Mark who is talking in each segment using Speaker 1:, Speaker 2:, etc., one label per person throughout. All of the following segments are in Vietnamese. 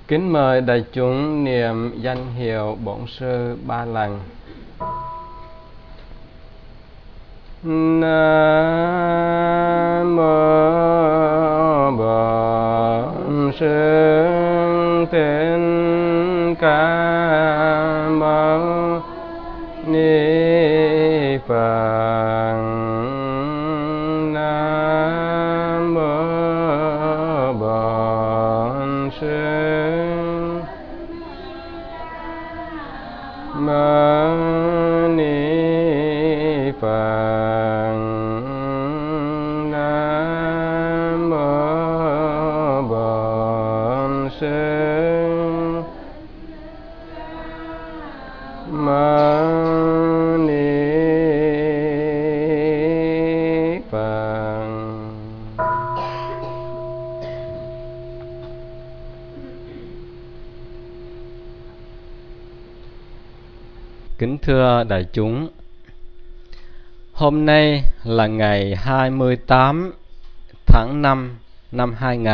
Speaker 1: Kính mời đại chúng niệm danh hiệu Bổn Sư 3 lần. Nam mô Bổn Sư Thích Ca Mâu Ni Phật. Nam mô Bổn Sư Mâu Ni Phật. Nam mô Bổn Sư Mâu Ni Phật. Kính thưa đại chúng, hôm nay là ngày 28 tháng 5 năm 2000.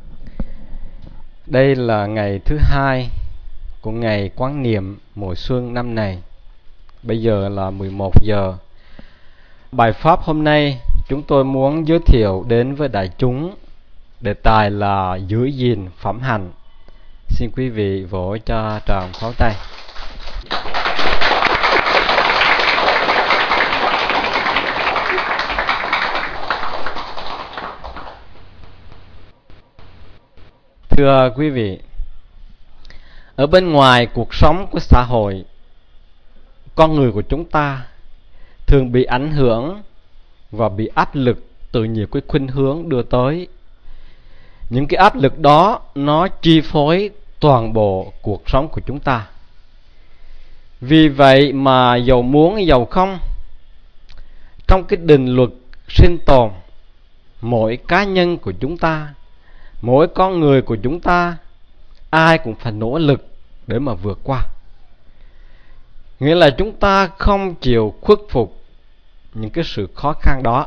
Speaker 1: Đây là ngày thứ hai của ngày quán niệm mùa xuân năm này. Bây giờ là 11 giờ. Bài pháp hôm nay chúng tôi muốn giới thiệu đến với đại chúng đề tài là giữ gìn phẩm hạnh. Xin quý vị vỗ cho tràng pháo tay. Thưa quý vị, ở bên ngoài cuộc sống của xã hội, con người của chúng ta thường bị ảnh hưởng và bị áp lực từ nhiều cái khuynh hướng đưa tới. Những cái áp lực đó nó chi phối toàn bộ cuộc sống của chúng ta. Vì vậy mà dầu muốn dầu không, trong cái định luật sinh tồn, mỗi cá nhân của chúng ta, mỗi con người của chúng ta, ai cũng phải nỗ lực để mà vượt qua. Nghĩa là chúng ta không chịu khuất phục những cái sự khó khăn đó.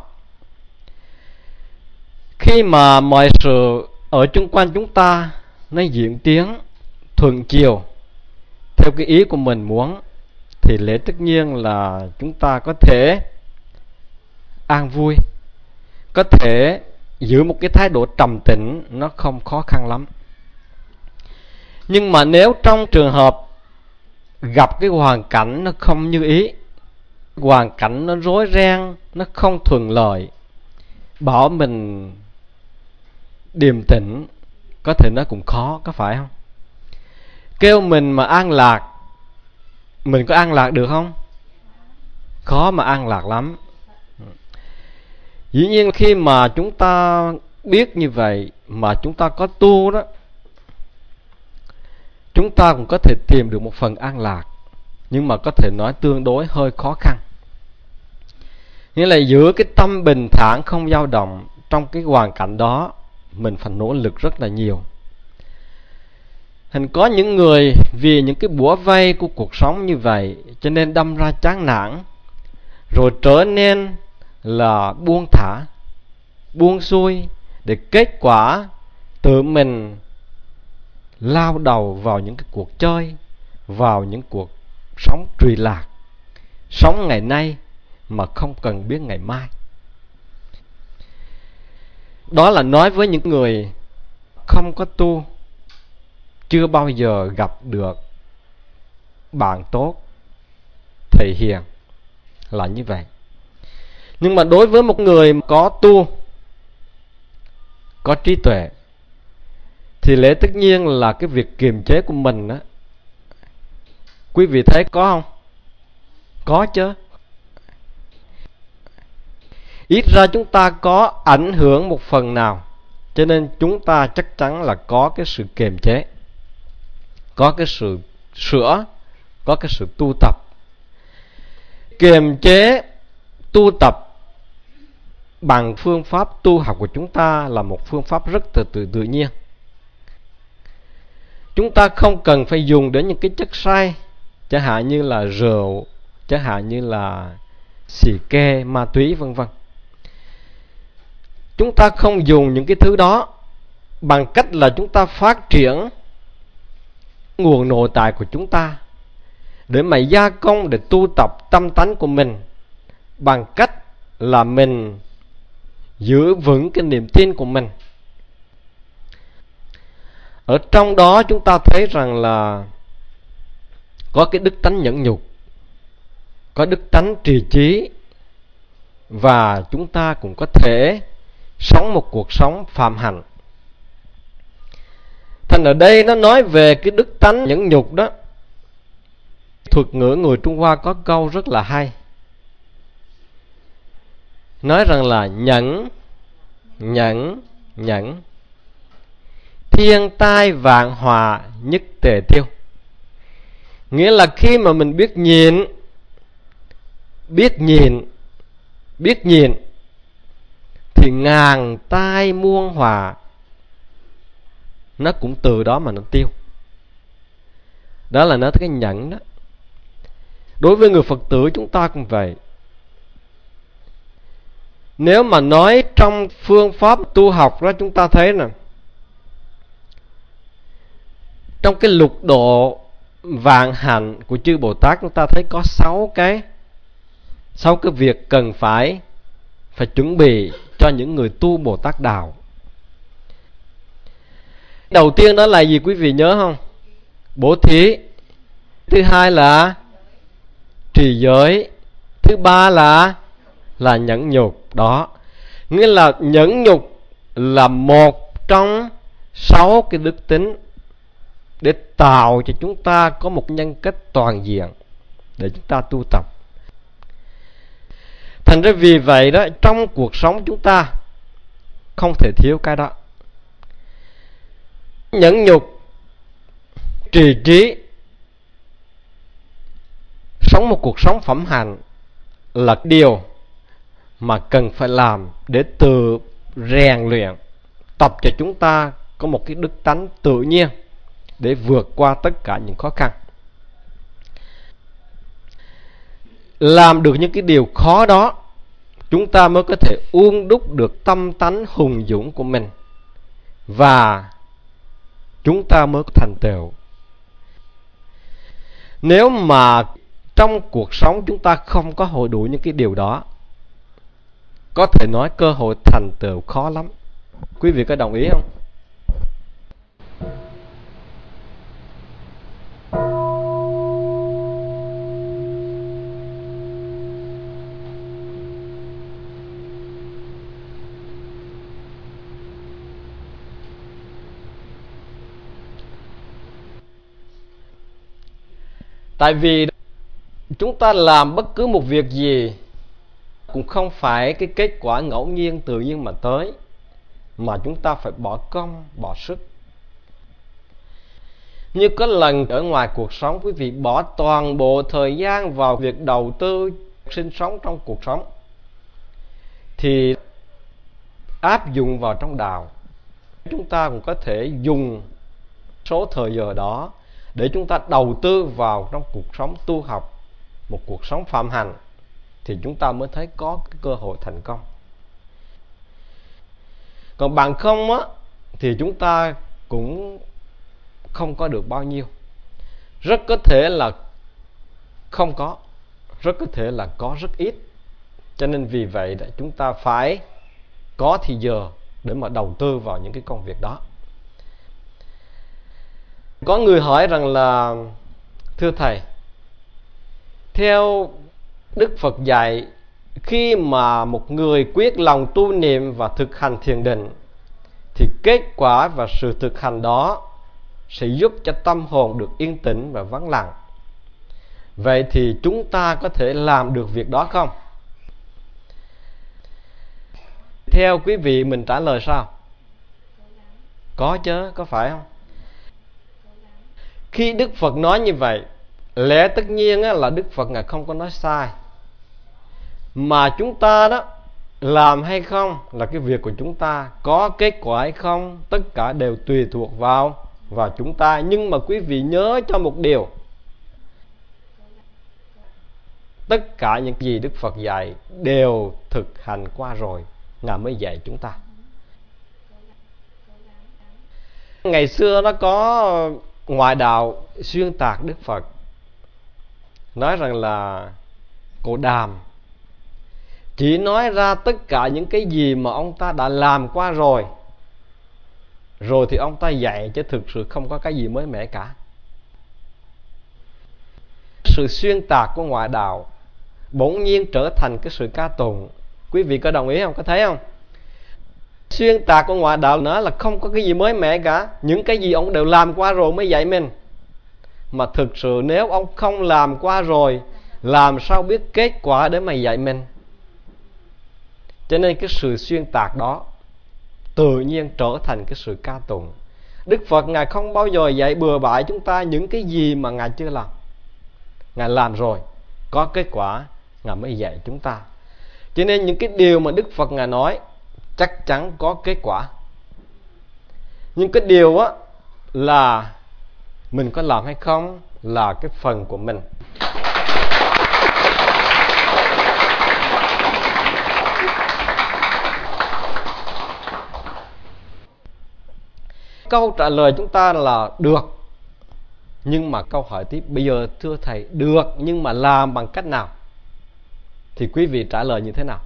Speaker 1: Khi mà mọi sự ở chung quanh chúng ta nó diễn tiến thuận chiều theo cái ý của mình muốn, thì lẽ tất nhiên là chúng ta có thể an vui, có thể giữ một cái thái độ trầm tĩnh, nó không khó khăn lắm. Nhưng mà nếu trong trường hợp gặp cái hoàn cảnh nó không như ý, hoàn cảnh nó rối ren, nó không thuận lợi, bảo mình điềm tĩnh có thể nó cũng khó, có phải không? Kêu mình mà an lạc, mình có an lạc được không? Khó mà an lạc lắm. Dĩ nhiên khi mà chúng ta biết như vậy mà chúng ta có tu đó, chúng ta cũng có thể tìm được một phần an lạc, nhưng mà có thể nói tương đối hơi khó khăn. Nghĩa là giữ cái tâm bình thản không dao động trong cái hoàn cảnh đó, mình phải nỗ lực rất là nhiều. Hình có những người vì những cái bủa vây của cuộc sống như vậy cho nên đâm ra chán nản, rồi trở nên là buông thả, buông xuôi, để kết quả tự mình lao đầu vào những cái cuộc chơi, vào những cuộc sống trụy lạc, sống ngày nay mà không cần biết ngày mai. Đó là nói với những người không có tu, chưa bao giờ gặp được bạn tốt, thầy hiền, là như vậy. Nhưng mà đối với một người có tu, có trí tuệ, thì lẽ tất nhiên là cái việc kiềm chế của mình đó, quý vị thấy có không? Có chứ. Ít ra chúng ta có ảnh hưởng một phần nào, cho nên chúng ta chắc chắn là có cái sự kiềm chế, có cái sự sửa, có cái sự tu tập. Kiềm chế, tu tập bằng phương pháp tu học của chúng ta là một phương pháp rất tự nhiên. Chúng ta không cần phải dùng đến những cái chất say, chẳng hạn như là rượu, chẳng hạn như là xì ke, ma túy vân vân. Chúng ta không dùng những cái thứ đó bằng cách là chúng ta phát triển nguồn nội tại của chúng ta để mà gia công, để tu tập tâm tánh của mình bằng cách là mình giữ vững cái niềm tin của mình. Ở trong đó chúng ta thấy rằng là có cái đức tánh nhẫn nhục, có đức tánh trì trí, và chúng ta cũng có thể sống một cuộc sống phạm hạnh. Thành ở đây nó nói về cái đức tánh nhẫn nhục đó. Thuật ngữ người Trung Hoa có câu rất là hay, nói rằng là nhẫn, nhẫn, nhẫn, thiên tai vạn họa nhất tề tiêu. Nghĩa là khi mà mình biết nhịn, biết nhịn, biết nhịn, thì ngàn tai muôn họa nó cũng từ đó mà nó tiêu. Đó là nói tới cái nhẫn đó. Đối với người Phật tử chúng ta cũng vậy. Nếu mà nói trong phương pháp tu học đó, chúng ta thấy nè, trong cái lục độ vạn hạnh của chư Bồ Tát, chúng ta thấy có 6 cái việc cần phải chuẩn bị cho những người tu Bồ Tát đạo. Đầu tiên đó là gì quý vị nhớ không? Bố thí. Thứ hai là trì giới. Thứ ba là nhẫn nhục. Đó, nghĩa là nhẫn nhục là một trong 6 cái đức tính để tạo cho chúng ta có một nhân cách toàn diện để chúng ta tu tập. Thành ra vì vậy đó, trong cuộc sống chúng ta không thể thiếu cái đó. Nhẫn nhục, trì trí, sống một cuộc sống phẩm hạnh là điều mà cần phải làm để tự rèn luyện, tập cho chúng ta có một cái đức tánh tự nhiên để vượt qua tất cả những khó khăn. Làm được những cái điều khó đó, chúng ta mới có thể uốn đúc được tâm tánh hùng dũng của mình, và chúng ta mới có thành tựu. Nếu mà trong cuộc sống chúng ta không có hội đủ những cái điều đó, có thể nói cơ hội thành tựu khó lắm. Quý vị có đồng ý không? Tại vì chúng ta làm bất cứ một việc gì cũng không phải cái kết quả ngẫu nhiên tự nhiên mà tới, mà chúng ta phải bỏ công, bỏ sức. Như có lần ở ngoài cuộc sống, quý vị bỏ toàn bộ thời gian vào việc đầu tư sinh sống trong cuộc sống, thì áp dụng vào trong đạo, chúng ta cũng có thể dùng số thời giờ đó để chúng ta đầu tư vào trong cuộc sống tu học, một cuộc sống phạm hạnh, thì chúng ta mới thấy có cái cơ hội thành công. Còn bằng không á, thì chúng ta cũng không có được bao nhiêu. Rất có thể là không có, rất có thể là có rất ít. Cho nên vì vậy chúng ta phải có thì giờ để mà đầu tư vào những cái công việc đó. Có người hỏi rằng là, thưa Thầy, theo Đức Phật dạy, khi mà một người quyết lòng tu niệm và thực hành thiền định, thì kết quả và sự thực hành đó sẽ giúp cho tâm hồn được yên tĩnh và vắng lặng. Vậy thì chúng ta có thể làm được việc đó không? Theo quý vị mình trả lời sao? Có chứ, có phải không? Khi Đức Phật nói như vậy, lẽ tất nhiên là Đức Phật Ngài không có nói sai. Mà chúng ta đó làm hay không là cái việc của chúng ta, có kết quả hay không, tất cả đều tùy thuộc vào chúng ta. Nhưng mà quý vị nhớ cho một điều, tất cả những gì Đức Phật dạy đều thực hành qua rồi, Ngài mới dạy chúng ta. Ngày xưa nó có ngoại đạo xuyên tạc Đức Phật, nói rằng là Cụ Đàm chỉ nói ra tất cả những cái gì mà ông ta đã làm qua rồi thì ông ta dạy, chứ thực sự không có cái gì mới mẻ cả. Sự xuyên tạc của ngoại đạo bỗng nhiên trở thành cái sự ca tụng. Quý vị có đồng ý không? Có thấy không? Xuyên tạc của ngoại đạo nói là không có cái gì mới mẻ cả, những cái gì ông đều làm qua rồi mới dạy mình. Mà thực sự nếu ông không làm qua rồi, làm sao biết kết quả để mà dạy mình? Cho nên cái sự xuyên tạc đó tự nhiên trở thành cái sự ca tụng. Đức Phật Ngài không bao giờ dạy bừa bãi chúng ta những cái gì mà Ngài chưa làm. Ngài làm rồi, có kết quả, Ngài mới dạy chúng ta. Cho nên những cái điều mà Đức Phật Ngài nói chắc chắn có kết quả. Nhưng cái điều á là mình có làm hay không là cái phần của mình. Câu trả lời chúng ta là được. Nhưng mà câu hỏi tiếp, bây giờ thưa Thầy, được nhưng mà làm bằng cách nào? Thì quý vị trả lời như thế nào?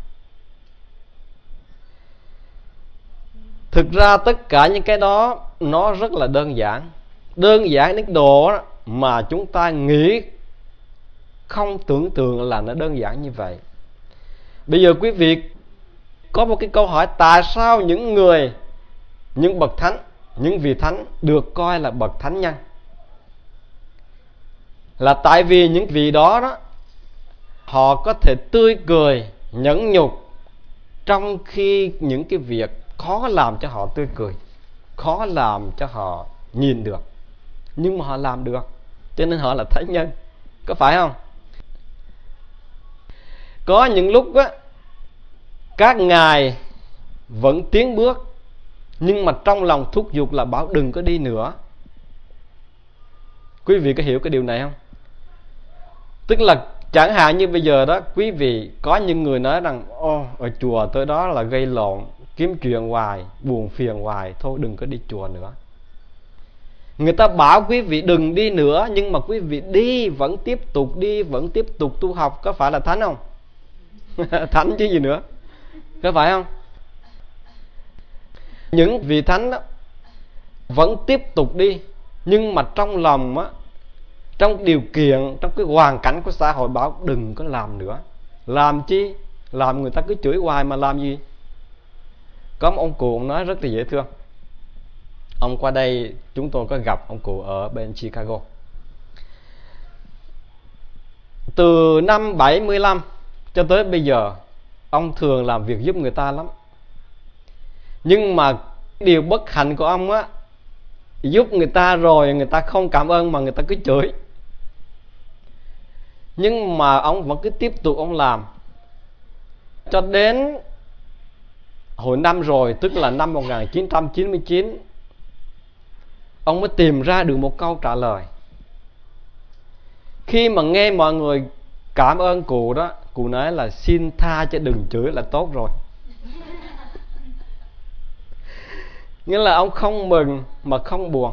Speaker 1: Thực ra tất cả những cái đó nó rất là đơn giản. Đơn giản đến độ mà chúng ta nghĩ không tưởng tượng là nó đơn giản như vậy. Bây giờ quý vị có một cái câu hỏi, tại sao những bậc thánh, những vị thánh được coi là bậc thánh nhân? Là tại vì những vị đó họ có thể tươi cười, nhẫn nhục, trong khi những cái việc khó làm cho họ tươi cười, khó làm cho họ nhìn được, nhưng mà họ làm được, cho nên họ là thánh nhân. Có phải không? Có những lúc á, các ngài vẫn tiến bước, nhưng mà trong lòng thúc giục là bảo đừng có đi nữa. Quý vị có hiểu cái điều này không? Tức là chẳng hạn như bây giờ đó, quý vị có những người nói rằng ở chùa tới đó là gây lộn, kiếm chuyện hoài, buồn phiền hoài, thôi đừng có đi chùa nữa. Người ta bảo quý vị đừng đi nữa, nhưng mà quý vị đi, vẫn tiếp tục đi, vẫn tiếp tục tu học. Có phải là thánh không? Thánh chứ gì nữa. Có phải không? Những vị thánh đó vẫn tiếp tục đi, nhưng mà trong lòng á, trong điều kiện, trong cái hoàn cảnh của xã hội bảo đừng có làm nữa. Làm chi? Làm người ta cứ chửi hoài mà làm gì? Có một ông cụ ông nói rất là dễ thương. Ông qua đây chúng tôi có gặp ông cụ ở bên Chicago. Từ năm 75 cho tới bây giờ, ông thường làm việc giúp người ta lắm. Nhưng mà điều bất hạnh của ông á, giúp người ta rồi người ta không cảm ơn mà người ta cứ chửi. Nhưng mà ông vẫn cứ tiếp tục ông làm. Cho đến hồi năm rồi, tức là năm 1999, ông mới tìm ra được một câu trả lời. Khi mà nghe mọi người cảm ơn cụ đó, cụ nói là xin tha chứ đừng chửi là tốt rồi. Nghĩa là ông không mừng mà không buồn.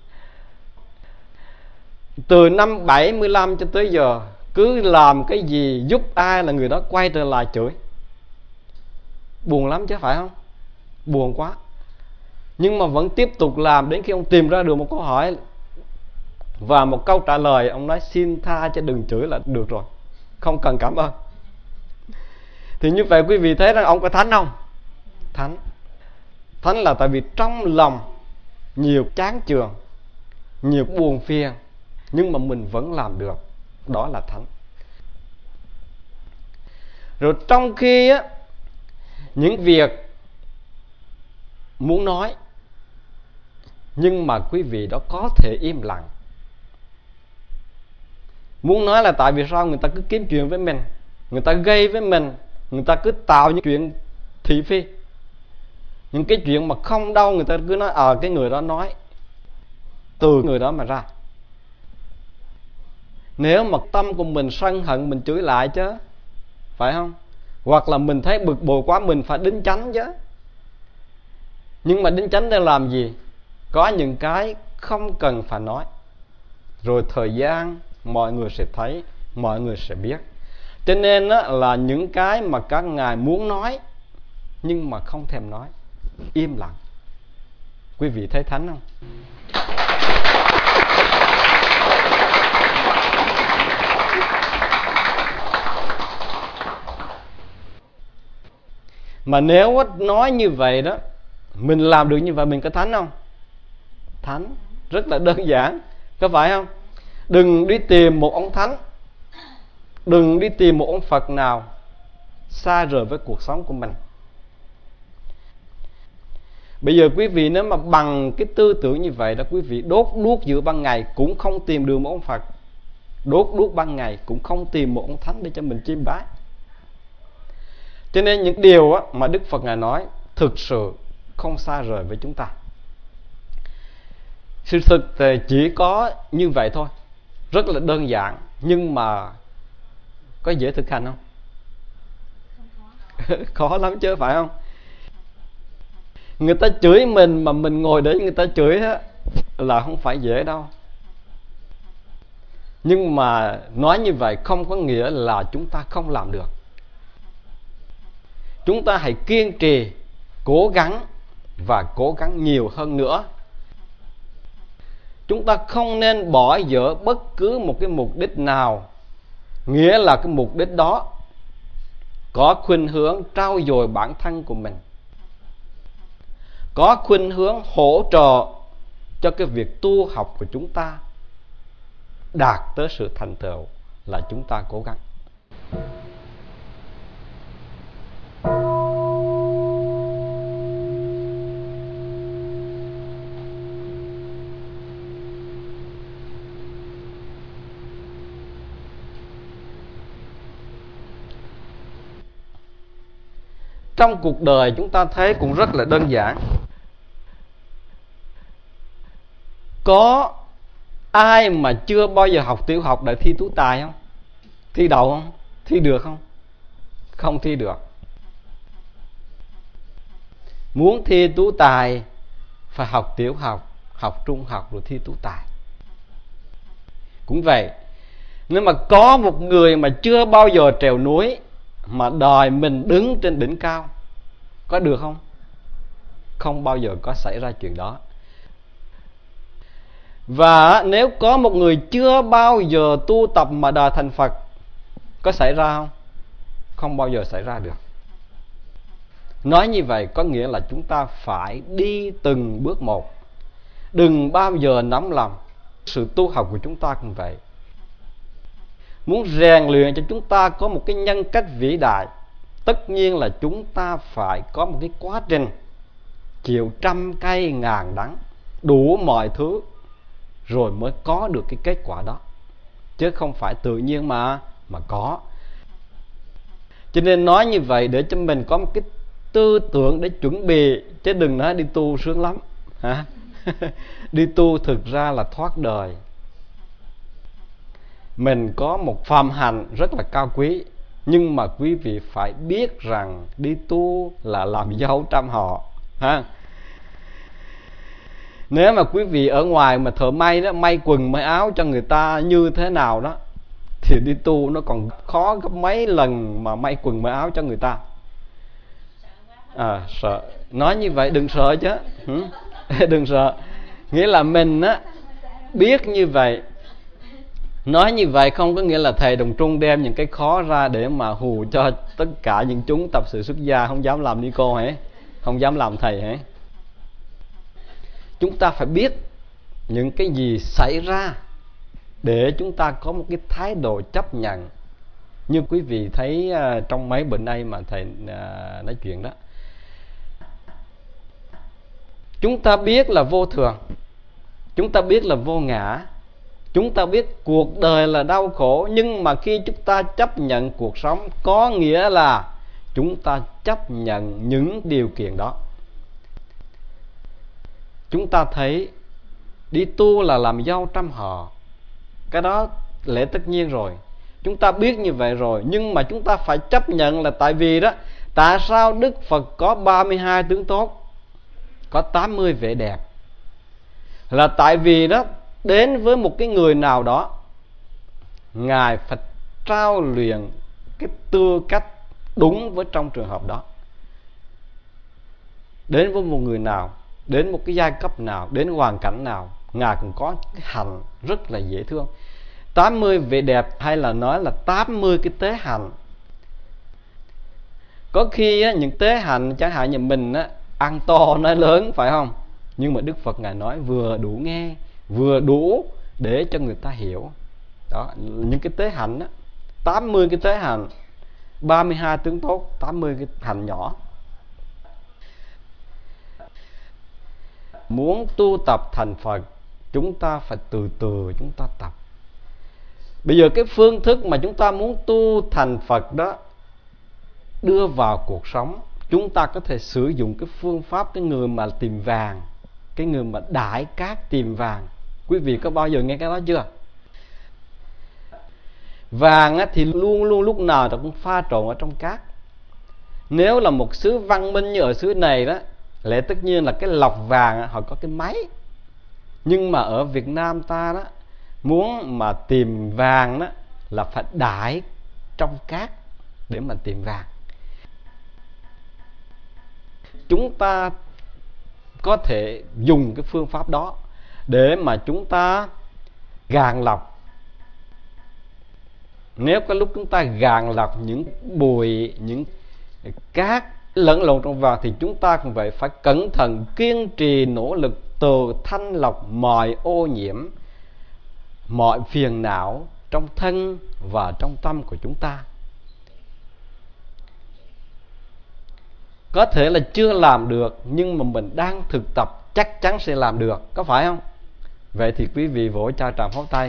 Speaker 1: Từ năm 75 cho tới giờ, cứ làm cái gì giúp ai là người đó quay trở lại chửi. Buồn lắm chứ phải không? Buồn quá. Nhưng mà vẫn tiếp tục làm đến khi ông tìm ra được một câu hỏi và một câu trả lời. Ông nói xin tha chứ đừng chửi là được rồi, không cần cảm ơn. Thì như vậy quý vị thấy rằng ông có thánh không? Thánh. Thánh là tại vì trong lòng nhiều chán chường, nhiều buồn phiền, nhưng mà mình vẫn làm được. Đó là thánh. Rồi trong khi á, những việc muốn nói, nhưng mà quý vị đó có thể im lặng. Muốn nói là tại vì sao người ta cứ kiếm chuyện với mình, người ta gây với mình, người ta cứ tạo những chuyện thị phi, những cái chuyện mà không đâu, người ta cứ nói cái người đó nói, từ người đó mà ra. Nếu mà tâm của mình sân hận, mình chửi lại chứ, phải không? Hoặc là mình thấy bực bội quá, mình phải đính chánh chứ. Nhưng mà đính chánh để làm gì? Có những cái không cần phải nói, rồi thời gian mọi người sẽ thấy, mọi người sẽ biết. Cho nên là những cái mà các ngài muốn nói nhưng mà không thèm nói, im lặng. Quý vị thấy thánh không? Mà nếu nói như vậy đó, mình làm được như vậy, mình có thánh không? Thánh. Rất là đơn giản, có phải không? Đừng đi tìm một ông thánh, đừng đi tìm một ông Phật nào xa rời với cuộc sống của mình. Bây giờ quý vị nếu mà bằng cái tư tưởng như vậy đó, quý vị đốt đuốc giữa ban ngày cũng không tìm được một ông Phật, đốt đuốc ban ngày cũng không tìm một ông thánh để cho mình chiêm bái. Cho nên những điều mà Đức Phật Ngài nói thực sự không xa rời với chúng ta. Sự thực thì chỉ có như vậy thôi, rất là đơn giản. Nhưng mà có dễ thực hành không? Khó lắm chứ, phải không? Người ta chửi mình mà mình ngồi để người ta chửi là không phải dễ đâu. Nhưng mà nói như vậy không có nghĩa là chúng ta không làm được. Chúng ta hãy kiên trì, cố gắng và cố gắng nhiều hơn nữa. Chúng ta không nên bỏ dở bất cứ một cái mục đích nào, nghĩa là cái mục đích đó có khuynh hướng trau dồi bản thân của mình, có khuynh hướng hỗ trợ cho cái việc tu học của chúng ta đạt tới sự thành tựu, là chúng ta cố gắng. Trong cuộc đời chúng ta thấy cũng rất là đơn giản. Có ai mà chưa bao giờ học tiểu học để thi tú tài không? Thi đậu không? Thi được không? Không thi được. Muốn thi tú tài phải học tiểu học, học trung học rồi thi tú tài. Cũng vậy, nếu mà có một người mà chưa bao giờ trèo núi mà đòi mình đứng trên đỉnh cao, có được không? Không bao giờ có xảy ra chuyện đó. Và nếu có một người chưa bao giờ tu tập mà đòi thành Phật, có xảy ra không? Không bao giờ xảy ra được. Nói như vậy có nghĩa là chúng ta phải đi từng bước một, đừng bao giờ nóng lòng. Sự tu học của chúng ta cũng vậy. Muốn rèn luyện cho chúng ta có một cái nhân cách vĩ đại, tất nhiên là chúng ta phải có một cái quá trình chịu trăm cay ngàn đắng, đủ mọi thứ, rồi mới có được cái kết quả đó, chứ không phải tự nhiên mà có. Cho nên nói như vậy để cho mình có một cái tư tưởng để chuẩn bị, chứ đừng nói đi tu sướng lắm hả? Đi tu thực ra là thoát đời. Mình có một phàm hạnh rất là cao quý, nhưng mà quý vị phải biết rằng đi tu là làm dâu trăm họ ha. Nếu mà quý vị ở ngoài mà thợ may đó, may quần may áo cho người ta như thế nào đó, thì đi tu nó còn khó gấp mấy lần mà may quần may áo cho người ta. Sợ. Nói như vậy đừng sợ chứ. Đừng sợ. Nghĩa là mình biết như vậy. Nói như vậy không có nghĩa là thầy Đồng Trung đem những cái khó ra để mà hù cho tất cả những chúng tập sự xuất gia không dám làm ni cô hả? Không dám làm thầy hả? Chúng ta phải biết những cái gì xảy ra để chúng ta có một cái thái độ chấp nhận. Như quý vị thấy trong mấy bữa nay mà thầy nói chuyện đó, chúng ta biết là vô thường, chúng ta biết là vô ngã, chúng ta biết cuộc đời là đau khổ. Nhưng mà khi chúng ta chấp nhận cuộc sống, có nghĩa là chúng ta chấp nhận những điều kiện đó. Chúng ta thấy đi tu là làm dâu trăm họ, cái đó lẽ tất nhiên rồi, chúng ta biết như vậy rồi. Nhưng mà chúng ta phải chấp nhận là tại vì đó, tại sao Đức Phật có 32 tướng tốt, có 80 vẻ đẹp, là tại vì đó đến với một cái người nào đó, Ngài phải trao luyện cái tư cách đúng với trong trường hợp đó. Đến với một người nào, đến một cái giai cấp nào, đến hoàn cảnh nào, Ngài cũng có cái hành rất là dễ thương. 80 vẻ đẹp, hay là nói là 80 cái tế hạnh. Có khi á, những tế hạnh chẳng hạn như mình á, ăn to nói lớn, phải không? Nhưng mà Đức Phật Ngài nói vừa đủ nghe, vừa đủ để cho người ta hiểu. Đó, những cái tế hạnh á, 80 cái tế hạnh, 32 tướng tốt, 80 cái hạnh nhỏ. Muốn tu tập thành Phật, chúng ta phải từ từ chúng ta tập. Bây giờ cái phương thức mà chúng ta muốn tu thành Phật đó, đưa vào cuộc sống, chúng ta có thể sử dụng cái phương pháp cái người mà tìm vàng, cái người mà đãi cát tìm vàng. Quý vị có bao giờ nghe cái đó chưa? Vàng á, thì luôn luôn lúc nào nó cũng pha trộn ở trong cát. Nếu là một xứ văn minh như ở xứ này đó, lẽ tất nhiên là cái lọc vàng họ có cái máy. Nhưng mà ở Việt Nam ta đó, muốn mà tìm vàng đó là phải đãi trong cát để mà tìm vàng. Chúng ta có thể dùng cái phương pháp đó để mà chúng ta gạn lọc. Nếu có lúc chúng ta gạn lọc những bụi, những cát lẫn lộn trong vàng, thì chúng ta cũng vậy, phải cẩn thận, kiên trì, nỗ lực từ thanh lọc mọi ô nhiễm, mọi phiền não trong thân và trong tâm của chúng ta. Có thể là chưa làm được, nhưng mà mình đang thực tập chắc chắn sẽ làm được, có phải không? Vậy thì quý vị vỗ cho tràng pháo tay.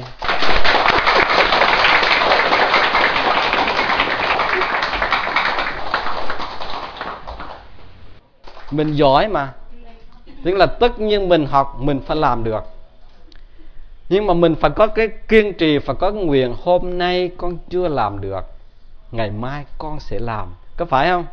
Speaker 1: Mình giỏi mà, tức là tất nhiên mình học mình phải làm được. Nhưng mà mình phải có cái kiên trì, phải có cái nguyện, hôm nay con chưa làm được, ngày mai con sẽ làm, có phải không?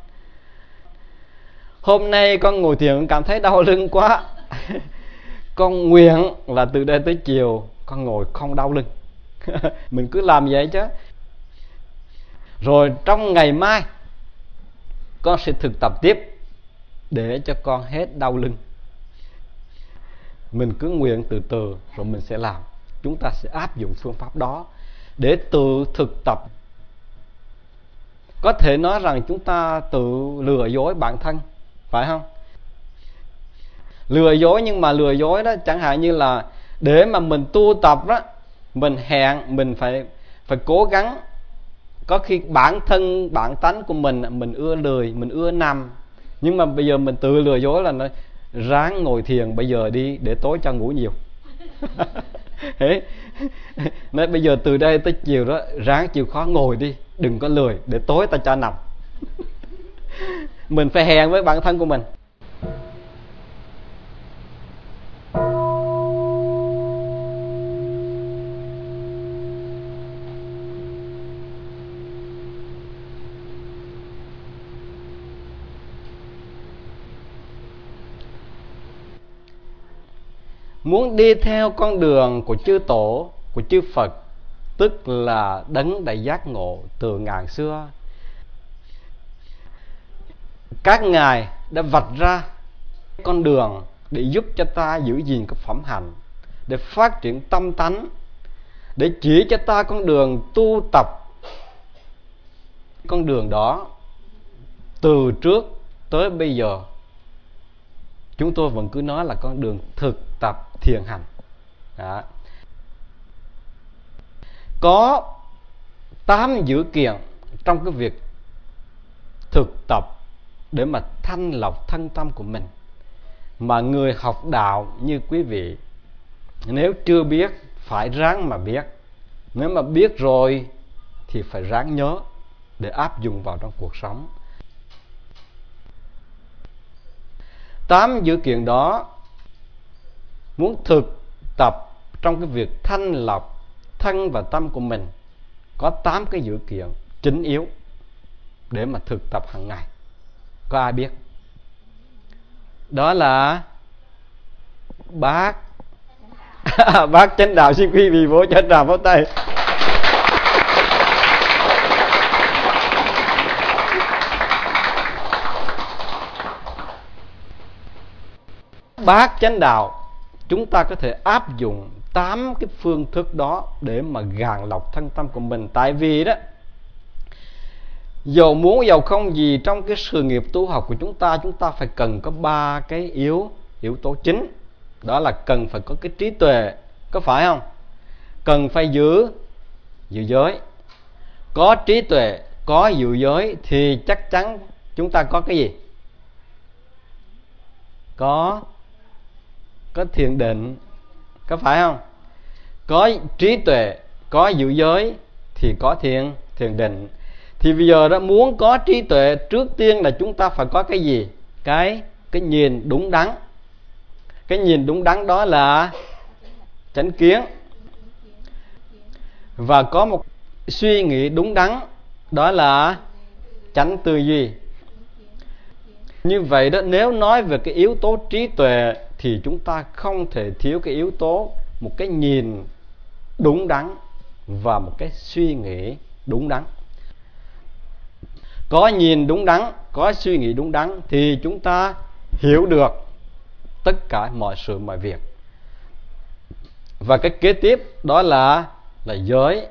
Speaker 1: Hôm nay con ngồi thiền cảm thấy đau lưng quá con nguyện là từ đây tới chiều con ngồi không đau lưng mình cứ làm vậy chứ. Rồi trong ngày mai con sẽ thực tập tiếp để cho con hết đau lưng. Mình cứ nguyện từ từ rồi mình sẽ làm. Chúng ta sẽ áp dụng phương pháp đó để tự thực tập. Có thể nói rằng chúng ta tự lừa dối bản thân, phải không? Lừa dối, nhưng mà lừa dối đó chẳng hạn như là để mà mình tu tập đó, mình hẹn mình phải cố gắng. Có khi bản thân bản tánh của mình ưa lười, mình ưa nằm, nhưng mà bây giờ mình tự lừa dối là nói ráng ngồi thiền bây giờ đi để tối cho ngủ nhiều nói bây giờ từ đây tới chiều đó ráng chịu khó ngồi đi, đừng có lười để tối ta cho nằm mình phải hẹn với bản thân của mình. Muốn đi theo con đường của chư tổ, của chư Phật, tức là đấng đã giác ngộ từ ngàn xưa. Các ngài đã vạch ra con đường để giúp cho ta giữ gìn cái phẩm hạnh, để phát triển tâm tánh, để chỉ cho ta con đường tu tập. Con đường đó từ trước tới bây giờ chúng tôi vẫn cứ nói là con đường thực tập thiền hành. Đó. Có 8 dữ kiện trong cái việc thực tập để mà thanh lọc thân tâm của mình, mà người học đạo như quý vị nếu chưa biết phải ráng mà biết, nếu mà biết rồi thì phải ráng nhớ để áp dụng vào trong cuộc sống. 8 dữ kiện đó muốn thực tập trong cái việc thanh lọc thân và tâm của mình, có 8 cái dữ kiện chính yếu để mà thực tập hàng ngày. Có ai biết? Đó là bát Bác chánh đạo xin quý vị vỗ cho trà pháo tay. Bát chánh đạo chúng ta có thể áp dụng 8 cái phương thức đó để mà gạn lọc thân tâm của mình. Tại vì đó, dầu muốn dầu không gì, trong cái sự nghiệp tu học của chúng ta phải cần có 3 cái yếu tố chính. Đó là cần phải có cái trí tuệ, có phải không? Cần phải giữ giới. Có trí tuệ, có giữ giới thì chắc chắn chúng ta có cái gì? Có thiền định, có phải không? Có trí tuệ, có giữ giới thì có thiền định. Thì bây giờ đó, muốn có trí tuệ, trước tiên là chúng ta phải có cái gì? Cái nhìn đúng đắn. Cái nhìn đúng đắn đó là chánh kiến. Và có một suy nghĩ đúng đắn, đó là chánh tư duy. Như vậy đó, nếu nói về cái yếu tố trí tuệ thì chúng ta không thể thiếu cái yếu tố một cái nhìn đúng đắn và một cái suy nghĩ đúng đắn. Có nhìn đúng đắn, có suy nghĩ đúng đắn thì chúng ta hiểu được tất cả mọi sự mọi việc. Và cái kế tiếp đó là giới.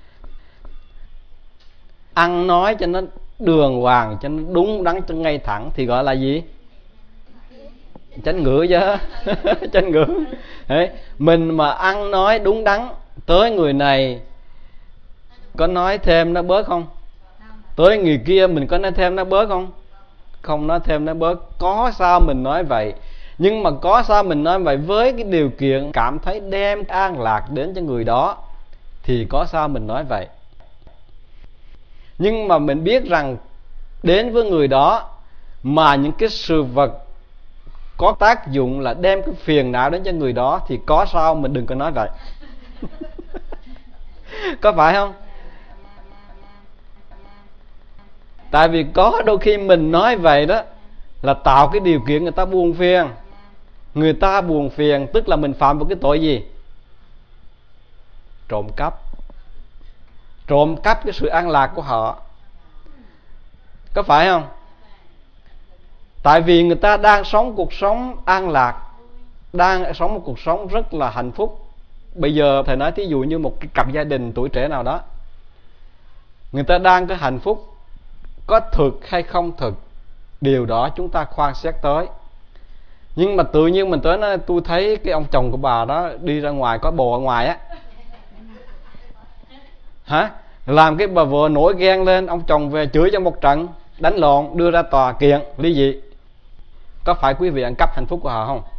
Speaker 1: Ăn nói cho nó đường hoàng, cho nó đúng đắn, cho ngay thẳng thì gọi là gì? Chánh ngữ chứ. Chánh ngữ. Đấy. Mình mà ăn nói đúng đắn, tới người này có nói thêm nó bớt không? Tới người kia mình có nói thêm nó bớt không? Không nói thêm nó bớt. Có sao mình nói vậy. Nhưng mà có sao mình nói vậy với cái điều kiện cảm thấy đem an lạc đến cho người đó thì có sao mình nói vậy. Nhưng mà mình biết rằng đến với người đó mà những cái sự vật có tác dụng là đem cái phiền não đến cho người đó thì có sao mình đừng có nói vậy. Có phải không? Tại vì có đôi khi mình nói vậy đó là tạo cái điều kiện người ta buồn phiền. Người ta buồn phiền tức là mình phạm vào cái tội gì? Trộm cắp. Trộm cắp cái sự an lạc của họ. Có phải không? Tại vì người ta đang sống cuộc sống an lạc, đang sống một cuộc sống rất là hạnh phúc. Bây giờ thầy nói thí dụ như một cái cặp gia đình tuổi trẻ nào đó, người ta đang có hạnh phúc, có thực hay không thực, điều đó chúng ta khoan xét tới. Nhưng mà tự nhiên mình tới nói tôi thấy cái ông chồng của bà đó đi ra ngoài có bồ ở ngoài á, hả? Làm cái bà vợ nổi ghen lên, ông chồng về chửi cho một trận, đánh lộn, đưa ra tòa kiện, ly dị. Có phải quý vị ăn cắp hạnh phúc của họ không?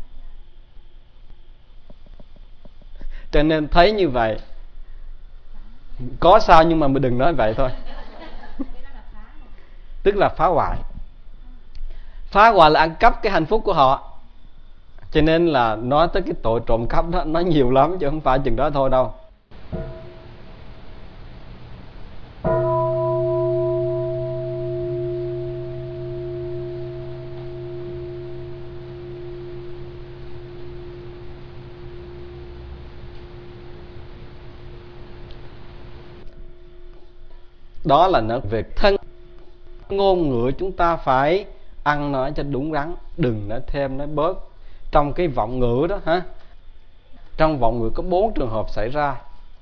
Speaker 1: Cho nên thấy như vậy có sao nhưng mà mình đừng nói vậy thôi. Tức là phá hoại. Phá hoại là ăn cắp cái hạnh phúc của họ. Cho nên là nói tới cái tội trộm cắp đó, nó nhiều lắm chứ không phải chừng đó thôi đâu. Đó là nói về thân. Ngôn ngữ chúng ta phải ăn nói cho đúng đắn, đừng nói thêm nói bớt. Trong cái vọng ngữ đó hả? Trong vọng ngữ có 4 trường hợp xảy ra.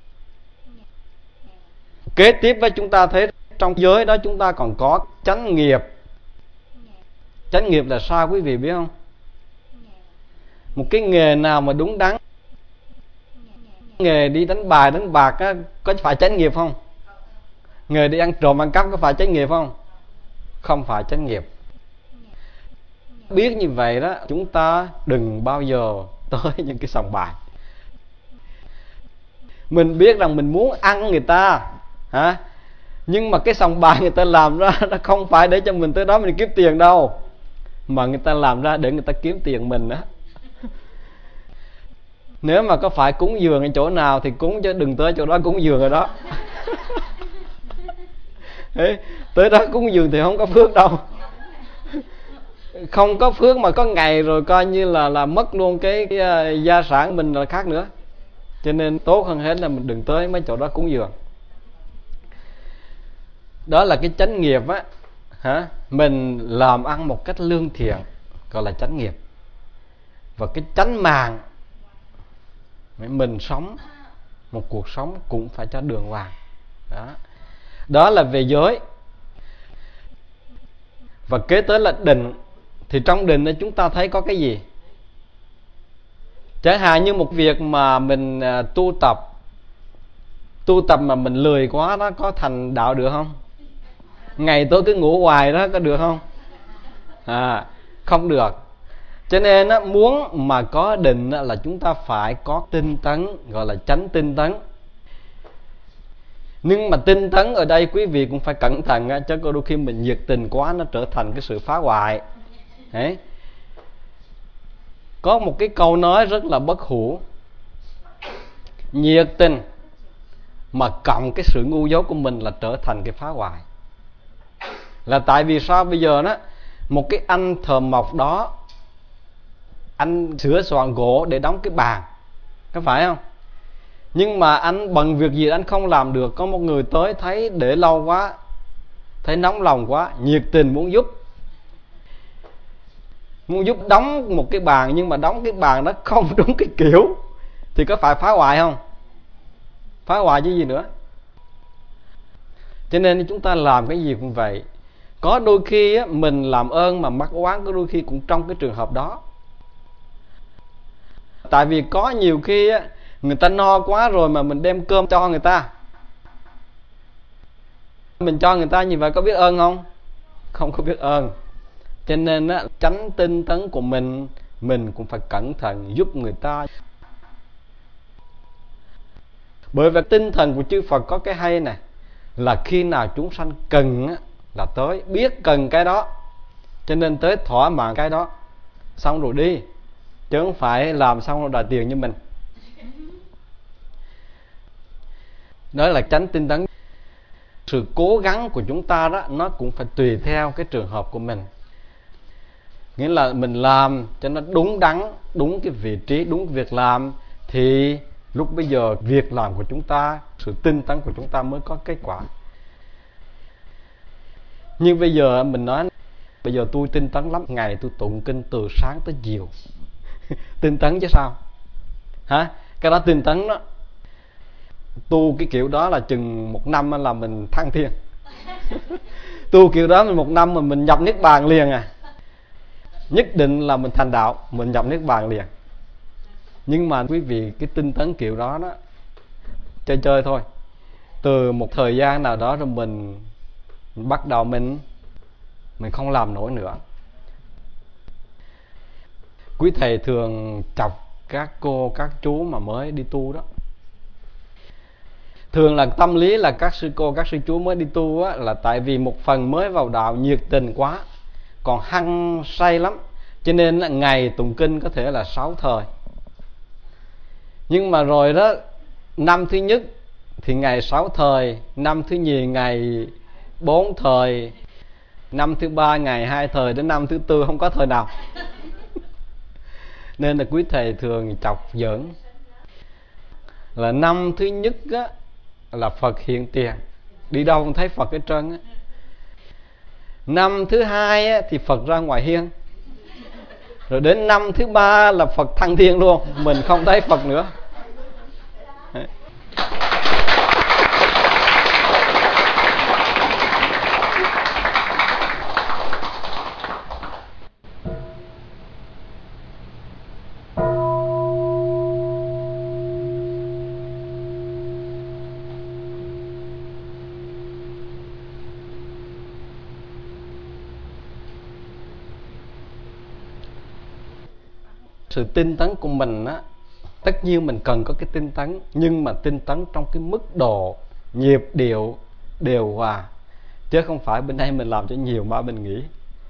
Speaker 1: Kế tiếp với chúng ta thấy trong giới đó chúng ta còn có chánh nghiệp. Chánh nghiệp là sao quý vị biết không? Một cái nghề nào mà đúng đắn, nghề đi đánh bài đánh bạc á, có phải chánh nghiệp không? Nghề đi ăn trộm ăn cắp có phải chánh nghiệp không? Không phải chánh nghiệp. Biết như vậy đó, chúng ta đừng bao giờ tới những cái sòng bài. Mình biết rằng mình muốn ăn người ta hả? Nhưng mà cái sòng bài người ta làm ra nó không phải để cho mình tới đó mình kiếm tiền đâu, mà người ta làm ra để người ta kiếm tiền mình đó. Nếu mà có phải cúng dường ở chỗ nào thì cúng, chứ đừng tới chỗ đó cúng dường rồi đó. Thế, tới đó cúng dường thì không có phước đâu. Không có phước mà có ngày rồi coi như là mất luôn cái gia sản mình là khác nữa. Cho nên tốt hơn hết là mình đừng tới mấy chỗ đó cúng dường. Đó là cái chánh nghiệp á, mình làm ăn một cách lương thiện gọi là chánh nghiệp. Và cái chánh mạng, mình sống một cuộc sống cũng phải cho đường hoàng. Đó là về giới. Và kế tới là định. Thì trong định này chúng ta thấy có cái gì? Chẳng hạn như một việc mà mình tu tập mà mình lười quá đó, có thành đạo được không? Ngày tối cứ ngủ hoài đó, có được không? Không được. Cho nên muốn mà có định là chúng ta phải có tinh tấn, gọi là chánh tinh tấn. Nhưng mà tinh tấn ở đây quý vị cũng phải cẩn thận, chứ có đôi khi mình nhiệt tình quá nó trở thành cái sự phá hoại. Đấy. Có một cái câu nói rất là bất hủ: nhiệt tình mà cộng cái sự ngu dốt của mình là trở thành cái phá hoại. Là tại vì sao? Bây giờ đó, một cái anh thợ mộc đó, anh sửa soạn gỗ để đóng cái bàn, có phải không? Nhưng mà anh bận việc gì anh không làm được. Có một người tới thấy để lâu quá, thấy nóng lòng quá, nhiệt tình muốn giúp đóng một cái bàn, nhưng mà đóng cái bàn đó không đúng cái kiểu, thì có phải phá hoại không? Phá hoại chứ gì nữa. Cho nên chúng ta làm cái gì cũng vậy. Có đôi khi mình làm ơn mà mắc oán, có đôi khi cũng trong cái trường hợp đó. Tại vì có nhiều khi người ta no quá rồi mà mình đem cơm cho người ta, mình cho người ta như vậy có biết ơn không? Không có biết ơn. Cho nên tránh tinh tấn của mình cũng phải cẩn thận giúp người ta. Bởi vì tinh thần của chư Phật có cái hay này, là khi nào chúng sanh cần là tới, biết cần cái đó, cho nên tới thỏa mãn cái đó, xong rồi đi, chứ không phải làm xong rồi đòi tiền như mình. Đó là tránh tinh tấn. Sự cố gắng của chúng ta đó, nó cũng phải tùy theo cái trường hợp của mình. Nghĩa là mình làm cho nó đúng đắn, đúng cái vị trí, đúng việc làm, thì lúc bây giờ việc làm của chúng ta, sự tinh tấn của chúng ta mới có kết quả. Nhưng bây giờ mình nói, bây giờ tôi tinh tấn lắm, ngày tôi tụng kinh từ sáng tới chiều. Tinh tấn chứ sao? Cái đó tinh tấn đó. Tu cái kiểu đó là chừng 1 năm là mình thăng thiên. Tu kiểu đó mình 1 năm mà mình nhập niết bàn liền nhất định là mình thành đạo, mình nhập niết bàn liền. Nhưng mà quý vị, cái tinh tấn kiểu đó chơi chơi thôi. Từ một thời gian nào đó rồi mình bắt đầu mình không làm nổi nữa. Quý thầy thường chọc các cô, các chú mà mới đi tu đó. Thường là tâm lý là các sư cô, các sư chú mới đi tu là tại vì một phần mới vào đạo nhiệt tình quá, còn hăng say lắm, cho nên ngày tụng kinh có thể là 6 thời. Nhưng mà rồi đó, năm thứ nhất thì ngày 6 thời, năm thứ nhì ngày 4 thời, năm thứ 3 ngày 2 thời, đến năm thứ 4 không có thời nào. Nên là quý thầy thường chọc giỡn là năm thứ nhất là Phật hiện tiền, đi đâu cũng thấy Phật hết trơn. Năm thứ 2 thì Phật ra ngoài hiên. Rồi đến năm thứ 3 là Phật thăng thiên luôn, mình không thấy Phật nữa. Sự tinh tấn của mình tất nhiên mình cần có cái tinh tấn, nhưng mà tinh tấn trong cái mức độ nhịp điệu điều hòa, chứ không phải bên đây mình làm cho nhiều mà mình nghĩ.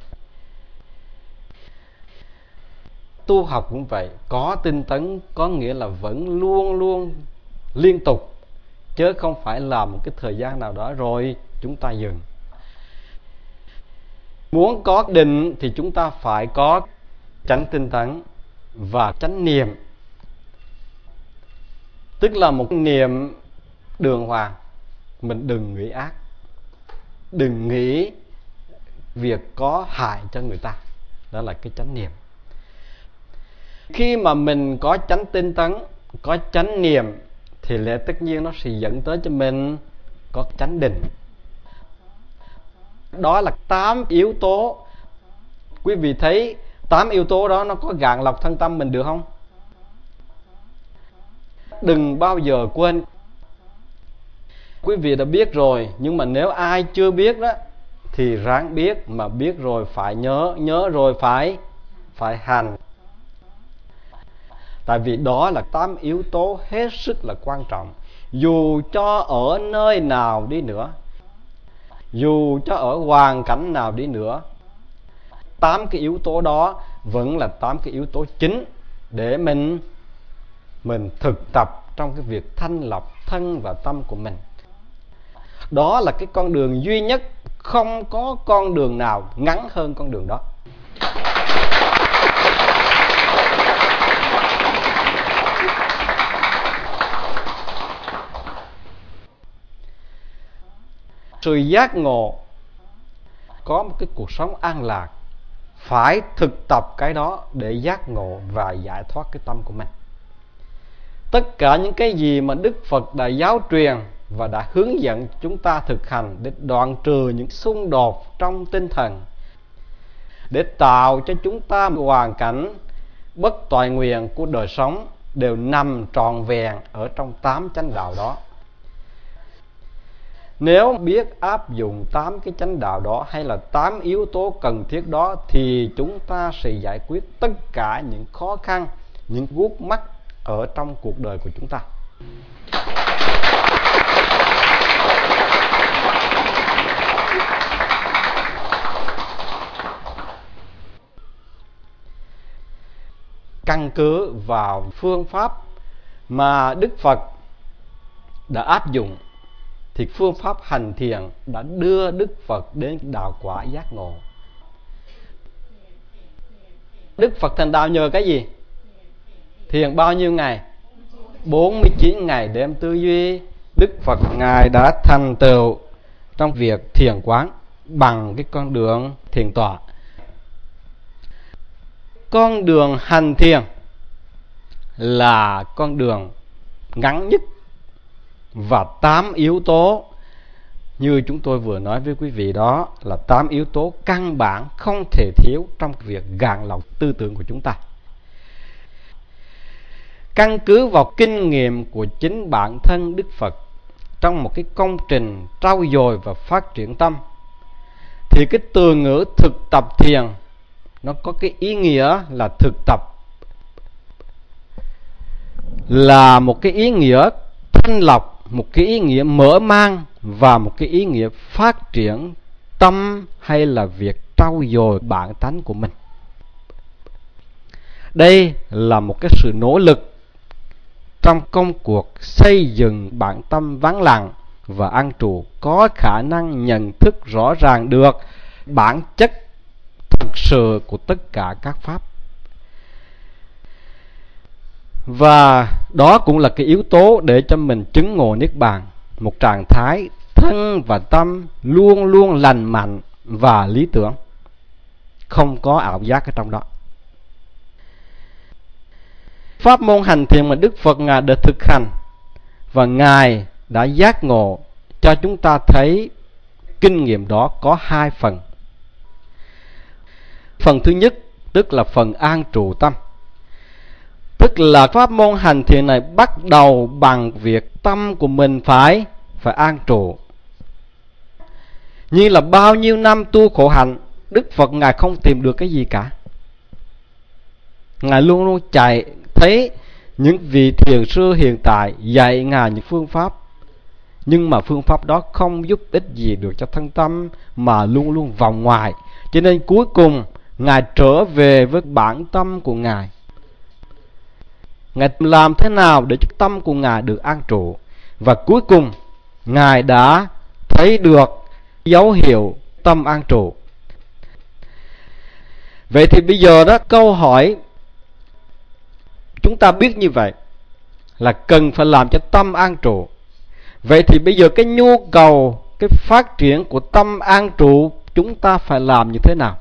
Speaker 1: Tu học cũng vậy, có tinh tấn có nghĩa là vẫn luôn luôn liên tục, chứ không phải làm một cái thời gian nào đó rồi chúng ta dừng. Muốn có định thì chúng ta phải có chánh tinh tấn và chánh niệm. tức là một niệm đường hoàng. Mình đừng nghĩ ác, đừng nghĩ việc có hại cho người ta. Đó là cái chánh niệm. Khi mà mình có chánh tinh tấn, có chánh niệm, thì lẽ tất nhiên nó sẽ dẫn tới cho mình có chánh định. Đó là 8 yếu tố. Quý vị thấy 8 yếu tố đó nó có gạn lọc thân tâm mình được không? Đừng bao giờ quên. Quý vị đã biết rồi, nhưng mà nếu ai chưa biết đó thì ráng biết, mà biết rồi phải nhớ, nhớ rồi phải hành. Tại vì đó là 8 yếu tố hết sức là quan trọng. Dù cho ở nơi nào đi nữa, dù cho ở hoàn cảnh nào đi nữa, 8 cái yếu tố đó vẫn là 8 cái yếu tố chính để mình thực tập trong cái việc thanh lọc thân và tâm của mình. Đó là cái con đường duy nhất, không có con đường nào ngắn hơn con đường đó. Sự giác ngộ, có một cái cuộc sống an lạc, phải thực tập cái đó để giác ngộ và giải thoát cái tâm của mình. Tất cả những cái gì mà Đức Phật đã giáo truyền và đã hướng dẫn chúng ta thực hành để đoạn trừ những xung đột trong tinh thần, để tạo cho chúng ta một hoàn cảnh bất toại nguyện của đời sống, đều nằm trọn vẹn ở trong 8 chánh đạo đó. Nếu biết áp dụng 8 cái chánh đạo đó, hay là 8 yếu tố cần thiết đó, thì chúng ta sẽ giải quyết tất cả những khó khăn, những guốc mắc ở trong cuộc đời của chúng ta. Căn cứ vào phương pháp mà Đức Phật đã áp dụng, thì phương pháp hành thiền đã đưa Đức Phật đến đạo quả giác ngộ. Đức Phật thành đạo nhờ cái gì? Thiền bao nhiêu ngày? 49 ngày đêm tư duy. Đức Phật Ngài đã thành tựu trong việc thiền quán bằng cái con đường thiền tọa. Con đường hành thiền là con đường ngắn nhất, và 8 yếu tố như chúng tôi vừa nói với quý vị đó là 8 yếu tố căn bản không thể thiếu trong việc gạn lọc tư tưởng của chúng ta. Căn cứ vào kinh nghiệm của chính bản thân Đức Phật trong một cái công trình trau dồi và phát triển tâm, thì cái từ ngữ thực tập thiền nó có cái ý nghĩa là thực tập, là một cái ý nghĩa thanh lọc, một cái ý nghĩa mở mang, và một cái ý nghĩa phát triển tâm, hay là việc trau dồi bản tánh của mình. Đây là một cái sự nỗ lực trong công cuộc xây dựng bản tâm vắng lặng và an trụ, có khả năng nhận thức rõ ràng được bản chất thực sự của tất cả các pháp. Và đó cũng là cái yếu tố để cho mình chứng ngộ Niết Bàn, một trạng thái thân và tâm luôn luôn lành mạnh và lý tưởng, không có ảo giác ở trong đó. Pháp môn hành thiền mà Đức Phật Ngài đã thực hành và Ngài đã giác ngộ cho chúng ta thấy kinh nghiệm đó có 2 phần. Phần thứ nhất tức là phần an trụ tâm. Tức là pháp môn hành thiền này bắt đầu bằng việc tâm của mình phải an trụ. Như là bao nhiêu năm tu khổ hạnh, Đức Phật Ngài không tìm được cái gì cả. Ngài luôn luôn chạy thấy những vị thiền sư hiện tại dạy Ngài những phương pháp, nhưng mà phương pháp đó không giúp ích gì được cho thân tâm, mà luôn luôn vòng ngoài. Cho nên cuối cùng Ngài trở về với bản tâm của Ngài. Ngài làm thế nào để cho tâm của Ngài được an trụ, và cuối cùng Ngài đã thấy được dấu hiệu tâm an trụ. Vậy thì bây giờ đó, câu hỏi chúng ta biết như vậy là cần phải làm cho tâm an trụ. Vậy thì bây giờ cái nhu cầu, cái phát triển của tâm an trụ chúng ta phải làm như thế nào?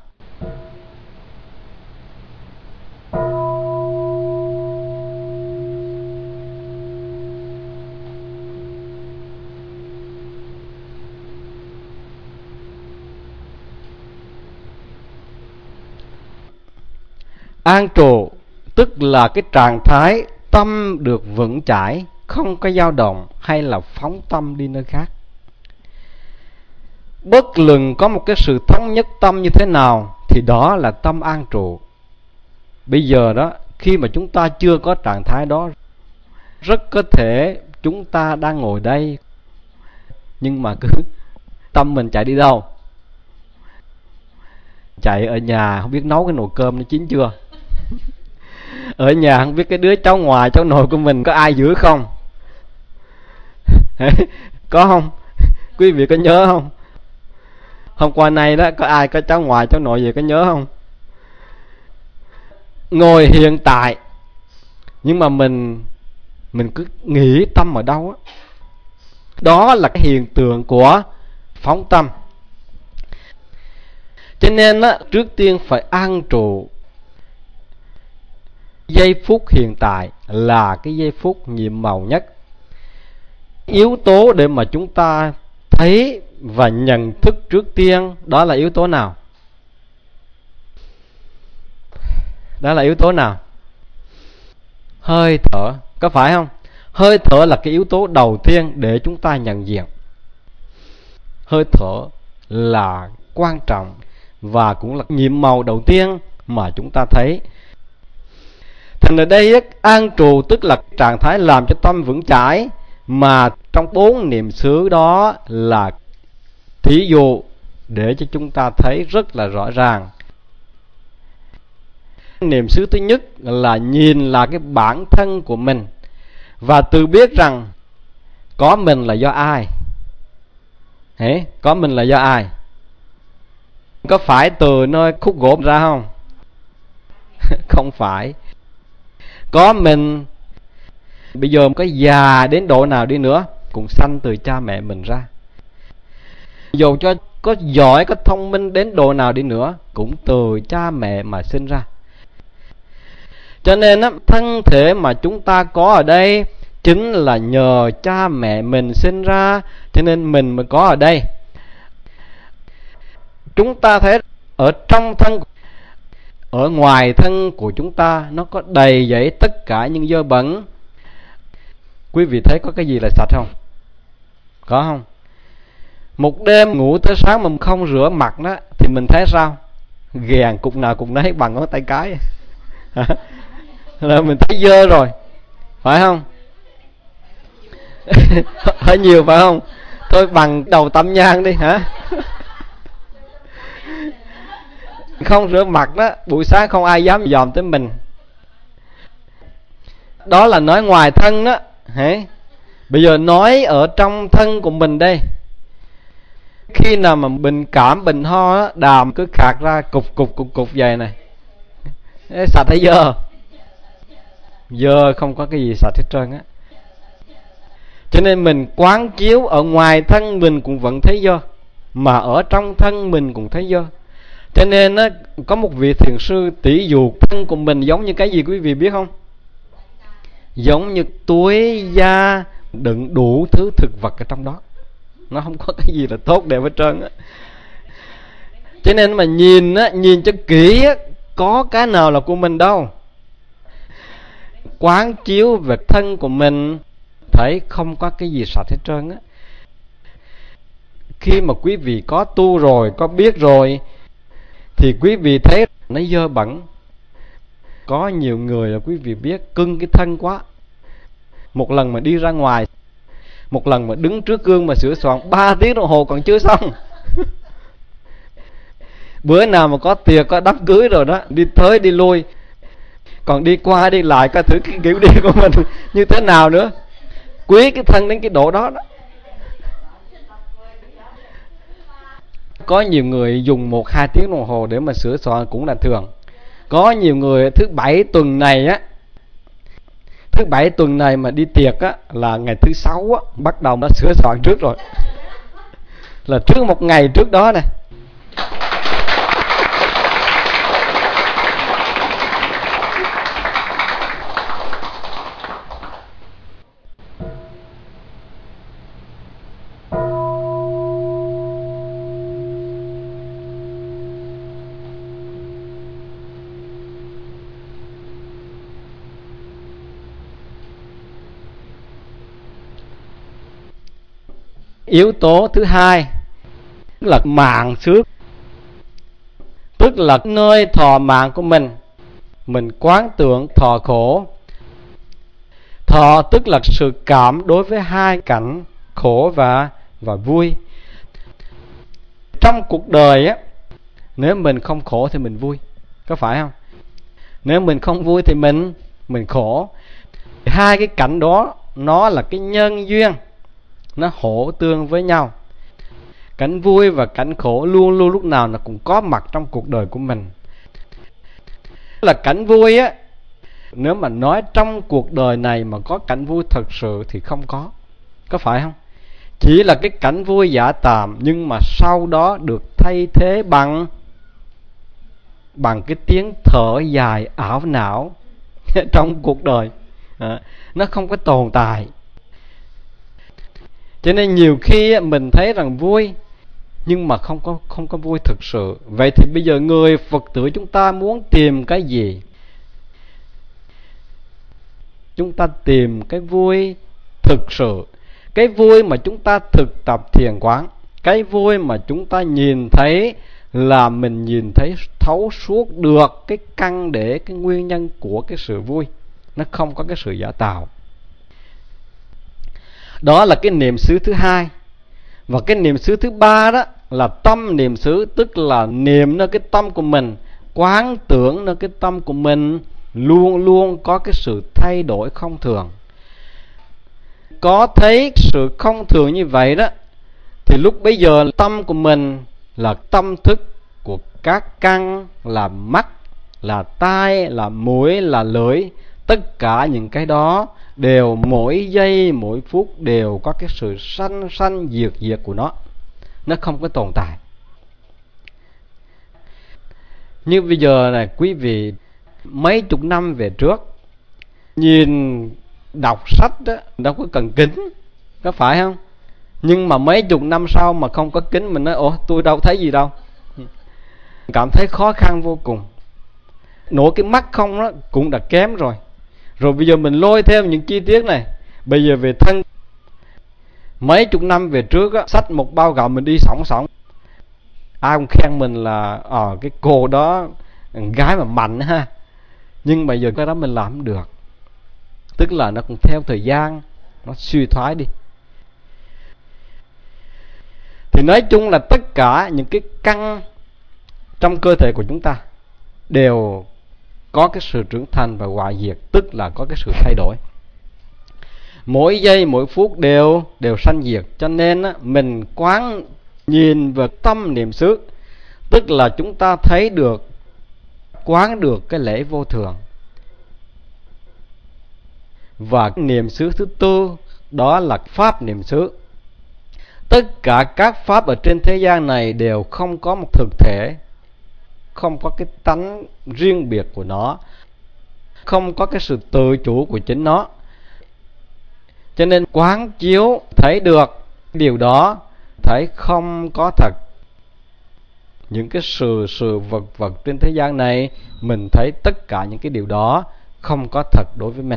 Speaker 1: An trụ tức là cái trạng thái tâm được vững chãi, không có dao động hay là phóng tâm đi nơi khác. Bất luận có một cái sự thống nhất tâm như thế nào thì đó là tâm an trụ. Bây giờ đó, khi mà chúng ta chưa có trạng thái đó, rất có thể chúng ta đang ngồi đây, nhưng mà cứ tâm mình chạy đi đâu? Chạy ở nhà không biết nấu cái nồi cơm nó chín chưa, ở nhà không biết cái đứa cháu ngoài cháu nội của mình có ai giữ không. Có không? Quý vị có nhớ không? Hôm qua nay đó có ai có cháu ngoài cháu nội gì có nhớ không? Ngồi hiện tại, nhưng mà mình cứ nghĩ tâm ở đâu á. Đó là cái hiện tượng của phóng tâm. Cho nên á, trước tiên phải an trụ. Giây phút hiện tại là cái giây phút nhiệm màu nhất. Yếu tố để mà chúng ta thấy và nhận thức trước tiên, đó là yếu tố nào? Đó là yếu tố nào? Hơi thở, có phải không? Hơi thở là cái yếu tố đầu tiên để chúng ta nhận diện. Hơi thở là quan trọng và cũng là nhiệm màu đầu tiên mà chúng ta thấy. Thành ở đây an trụ tức là trạng thái làm cho tâm vững chãi, mà trong 4 niệm xứ đó là thí dụ để cho chúng ta thấy rất là rõ ràng. Niệm xứ thứ nhất là nhìn là cái bản thân của mình và tự biết rằng có mình là do ai. Có mình là do ai? Có phải từ nơi khúc gỗ ra không? Không phải. Có mình, bây giờ có già đến độ nào đi nữa cũng sanh từ cha mẹ mình ra. Dù cho có giỏi, có thông minh đến độ nào đi nữa cũng từ cha mẹ mà sinh ra. Cho nên thân thể mà chúng ta có ở đây chính là nhờ cha mẹ mình sinh ra, cho nên mình mới có ở đây. Chúng ta thấy ở trong thân, ở ngoài thân của chúng ta nó có đầy dẫy tất cả những dơ bẩn. Quý vị thấy có cái gì là sạch không? Có không? Một đêm ngủ tới sáng mà không rửa mặt đó thì mình thấy sao? Ghèn cục nào cục nấy bằng ngón tay cái. Là mình thấy dơ rồi, phải không? Hơi nhiều phải không? Thôi bằng đầu tăm nhang đi hả? Không rửa mặt đó, buổi sáng không ai dám dòm tới mình. Đó là nói ngoài thân đó. Bây giờ nói ở trong thân của mình đây. Khi nào mà bệnh cảm, bệnh ho đó, đàm cứ khạc ra cục vậy này, sạch hay dơ? Dơ, không có cái gì sạch hết trơn á. Cho nên mình quán chiếu ở ngoài thân mình cũng vẫn thấy dơ, mà ở trong thân mình cũng thấy dơ. Cho nên á, có một vị thiền sư tỉ dụ thân của mình giống như cái gì quý vị biết không? Giống như túi da đựng đủ thứ thực vật ở trong đó. Nó không có cái gì là tốt đẹp hết trơn á. Cho nên mà nhìn cho kỹ á, có cái nào là của mình đâu. Quán chiếu về thân của mình thấy không có cái gì sạch hết trơn á. Khi mà quý vị có tu rồi, có biết rồi, thì quý vị thấy nó dơ bẩn. Có nhiều người là quý vị biết cưng cái thân quá, một lần mà đi ra ngoài, một lần mà đứng trước gương mà sửa soạn 3 tiếng đồng hồ còn chưa xong. Bữa nào mà có tiệc, có đám cưới rồi đó, đi tới đi lui, còn đi qua đi lại coi thử cái kiểu đi của mình như thế nào nữa. Quý cái thân đến cái độ đó đó. Có nhiều người dùng 1-2 tiếng đồng hồ để mà sửa soạn cũng là thường. Có nhiều người thứ 7 tuần này á Thứ bảy tuần này mà đi tiệc á, là ngày thứ sáu á, bắt đầu nó sửa soạn trước rồi. Là trước một ngày trước đó nè. Yếu tố thứ hai là mạng xước, tức là nơi thọ mạng của mình quán tưởng thọ khổ. Thọ tức là sự cảm đối với hai cảnh khổ và vui. Trong cuộc đời á, nếu mình không khổ thì mình vui, có phải không? Nếu mình không vui thì mình khổ. Hai cái cảnh đó nó là cái nhân duyên, nó hỗ tương với nhau. Cảnh vui và cảnh khổ luôn luôn lúc nào nó cũng có mặt trong cuộc đời của mình. Là cảnh vui á, nếu mà nói trong cuộc đời này mà có cảnh vui thật sự thì không có phải không? Chỉ là cái cảnh vui giả tạm, nhưng mà sau đó được thay thế bằng cái tiếng thở dài ảo não trong cuộc đời. Nó không có tồn tại. Cho nên nhiều khi mình thấy rằng vui, nhưng mà không có vui thực sự. Vậy thì bây giờ người Phật tử chúng ta muốn tìm cái gì? Chúng ta tìm cái vui thực sự, cái vui mà chúng ta thực tập thiền quán, cái vui mà chúng ta nhìn thấy là mình nhìn thấy thấu suốt được cái căn để, cái nguyên nhân của cái sự vui. Nó không có cái sự giả tạo. Đó là cái niệm xứ thứ hai. Và cái niệm xứ thứ ba đó là tâm niệm xứ, tức là niệm nơi cái tâm của mình, quán tưởng nơi cái tâm của mình luôn luôn có cái sự thay đổi không thường. Có thấy sự không thường như vậy đó, thì lúc bấy giờ tâm của mình là tâm thức của các căn, là mắt, là tai, là mũi, là lưỡi. Tất cả những cái đó đều mỗi giây mỗi phút đều có cái sự sanh sanh diệt diệt của nó không có tồn tại. Như bây giờ này quý vị, mấy chục năm về trước nhìn đọc sách đó, đâu có cần kính, có phải không? Nhưng mà mấy chục năm sau mà không có kính, mình nói ủa tôi đâu thấy gì đâu, cảm thấy khó khăn vô cùng. Nổi cái mắt không đó cũng đã kém rồi. Rồi bây giờ mình lôi thêm những chi tiết này. Bây giờ về thân, mấy chục năm về trước á, xách một bao gạo mình đi sỏng sỏng, ai cũng khen mình là cái cô đó gái mà mạnh ha. Nhưng mà giờ cái đó mình làm không được. Tức là nó cũng theo thời gian nó suy thoái đi. Thì nói chung là tất cả những cái căn trong cơ thể của chúng ta đều có cái sự trưởng thành và hoại diệt, tức là có cái sự thay đổi. Mỗi giây mỗi phút đều sanh diệt. Cho nên mình quán nhìn vào tâm niệm xứ, tức là chúng ta thấy được, quán được cái lễ vô thường. Và niệm xứ thứ tư đó là pháp niệm xứ. Tất cả các pháp ở trên thế gian này đều không có một thực thể, không có cái tánh riêng biệt của nó, không có cái sự tự chủ của chính nó. Cho nên quán chiếu thấy được điều đó, thấy không có thật. Những cái sự vật trên thế gian này, mình thấy tất cả những cái điều đó không có thật đối với mình.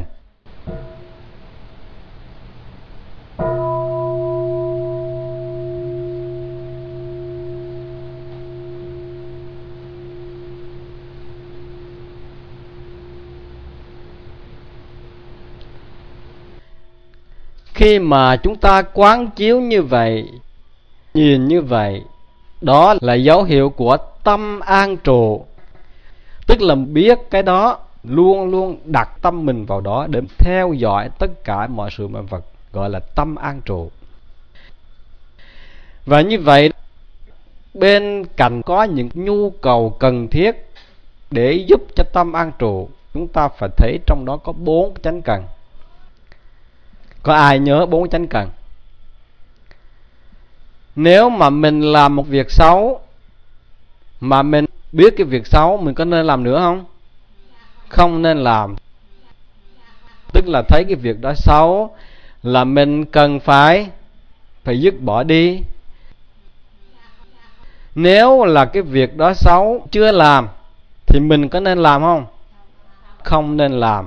Speaker 1: Khi mà chúng ta quán chiếu như vậy, nhìn như vậy, đó là dấu hiệu của tâm an trụ. Tức là biết cái đó, luôn luôn đặt tâm mình vào đó để theo dõi tất cả mọi sự mọi vật, gọi là tâm an trụ. Và như vậy, bên cạnh có những nhu cầu cần thiết để giúp cho tâm an trụ, chúng ta phải thấy trong đó có 4 chánh cần. Có ai nhớ 4 chánh cần? Nếu mà mình làm một việc xấu mà mình biết cái việc xấu, mình có nên làm nữa không? Không nên làm. Tức là thấy cái việc đó xấu là mình cần phải dứt bỏ đi. Nếu là cái việc đó xấu chưa làm thì mình có nên làm không? Không nên làm.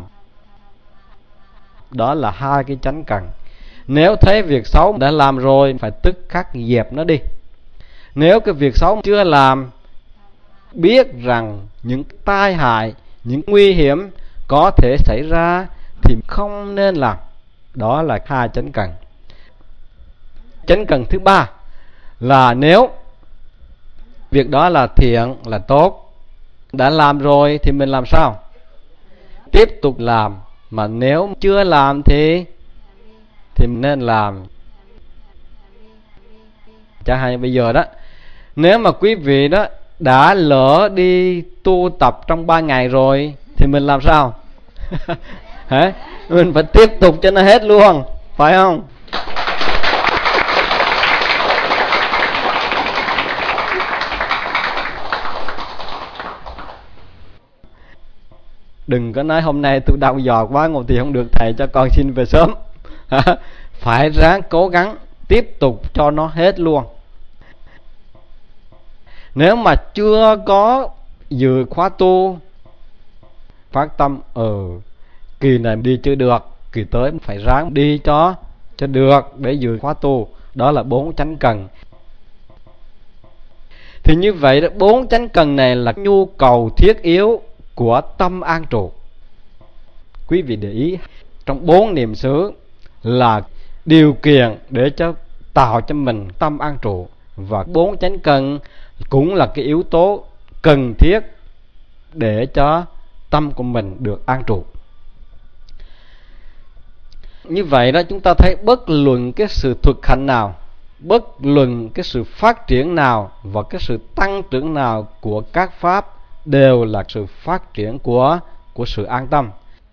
Speaker 1: Đó là 2 cái chánh cần. Nếu thấy việc xấu đã làm rồi, phải tức khắc dẹp nó đi. Nếu cái việc xấu chưa làm, biết rằng những tai hại, những nguy hiểm có thể xảy ra thì không nên làm. Đó là 2 chánh cần. Chánh cần thứ 3 là nếu việc đó là thiện, là tốt, đã làm rồi thì mình làm sao? Tiếp tục làm. Mà nếu chưa làm thì nên làm. Chẳng hạn bây giờ đó, nếu mà quý vị đó đã lỡ đi tu tập trong 3 ngày rồi thì mình làm sao? Hả? Mình phải tiếp tục cho nó hết luôn, phải không? Đừng có nói hôm nay tôi đau giò quá, ngồi thì không được, thầy cho con xin về sớm. Phải ráng cố gắng tiếp tục cho nó hết luôn. Nếu mà chưa có dự khóa tu, phát tâm kỳ này đi chưa được, kỳ tới phải ráng đi cho được để dự khóa tu. Đó là 4 chánh cần. Thì như vậy đó, 4 chánh cần này là nhu cầu thiết yếu của tâm an trụ. Quý vị để ý, trong 4 niệm xứ là điều kiện để tạo cho mình tâm an trụ, và 4 chánh cần cũng là cái yếu tố cần thiết để cho tâm của mình được an trụ. Như vậy đó, chúng ta thấy bất luận cái sự thực hành nào, bất luận cái sự phát triển nào và cái sự tăng trưởng nào của các pháp đều là sự phát triển của sự an tâm.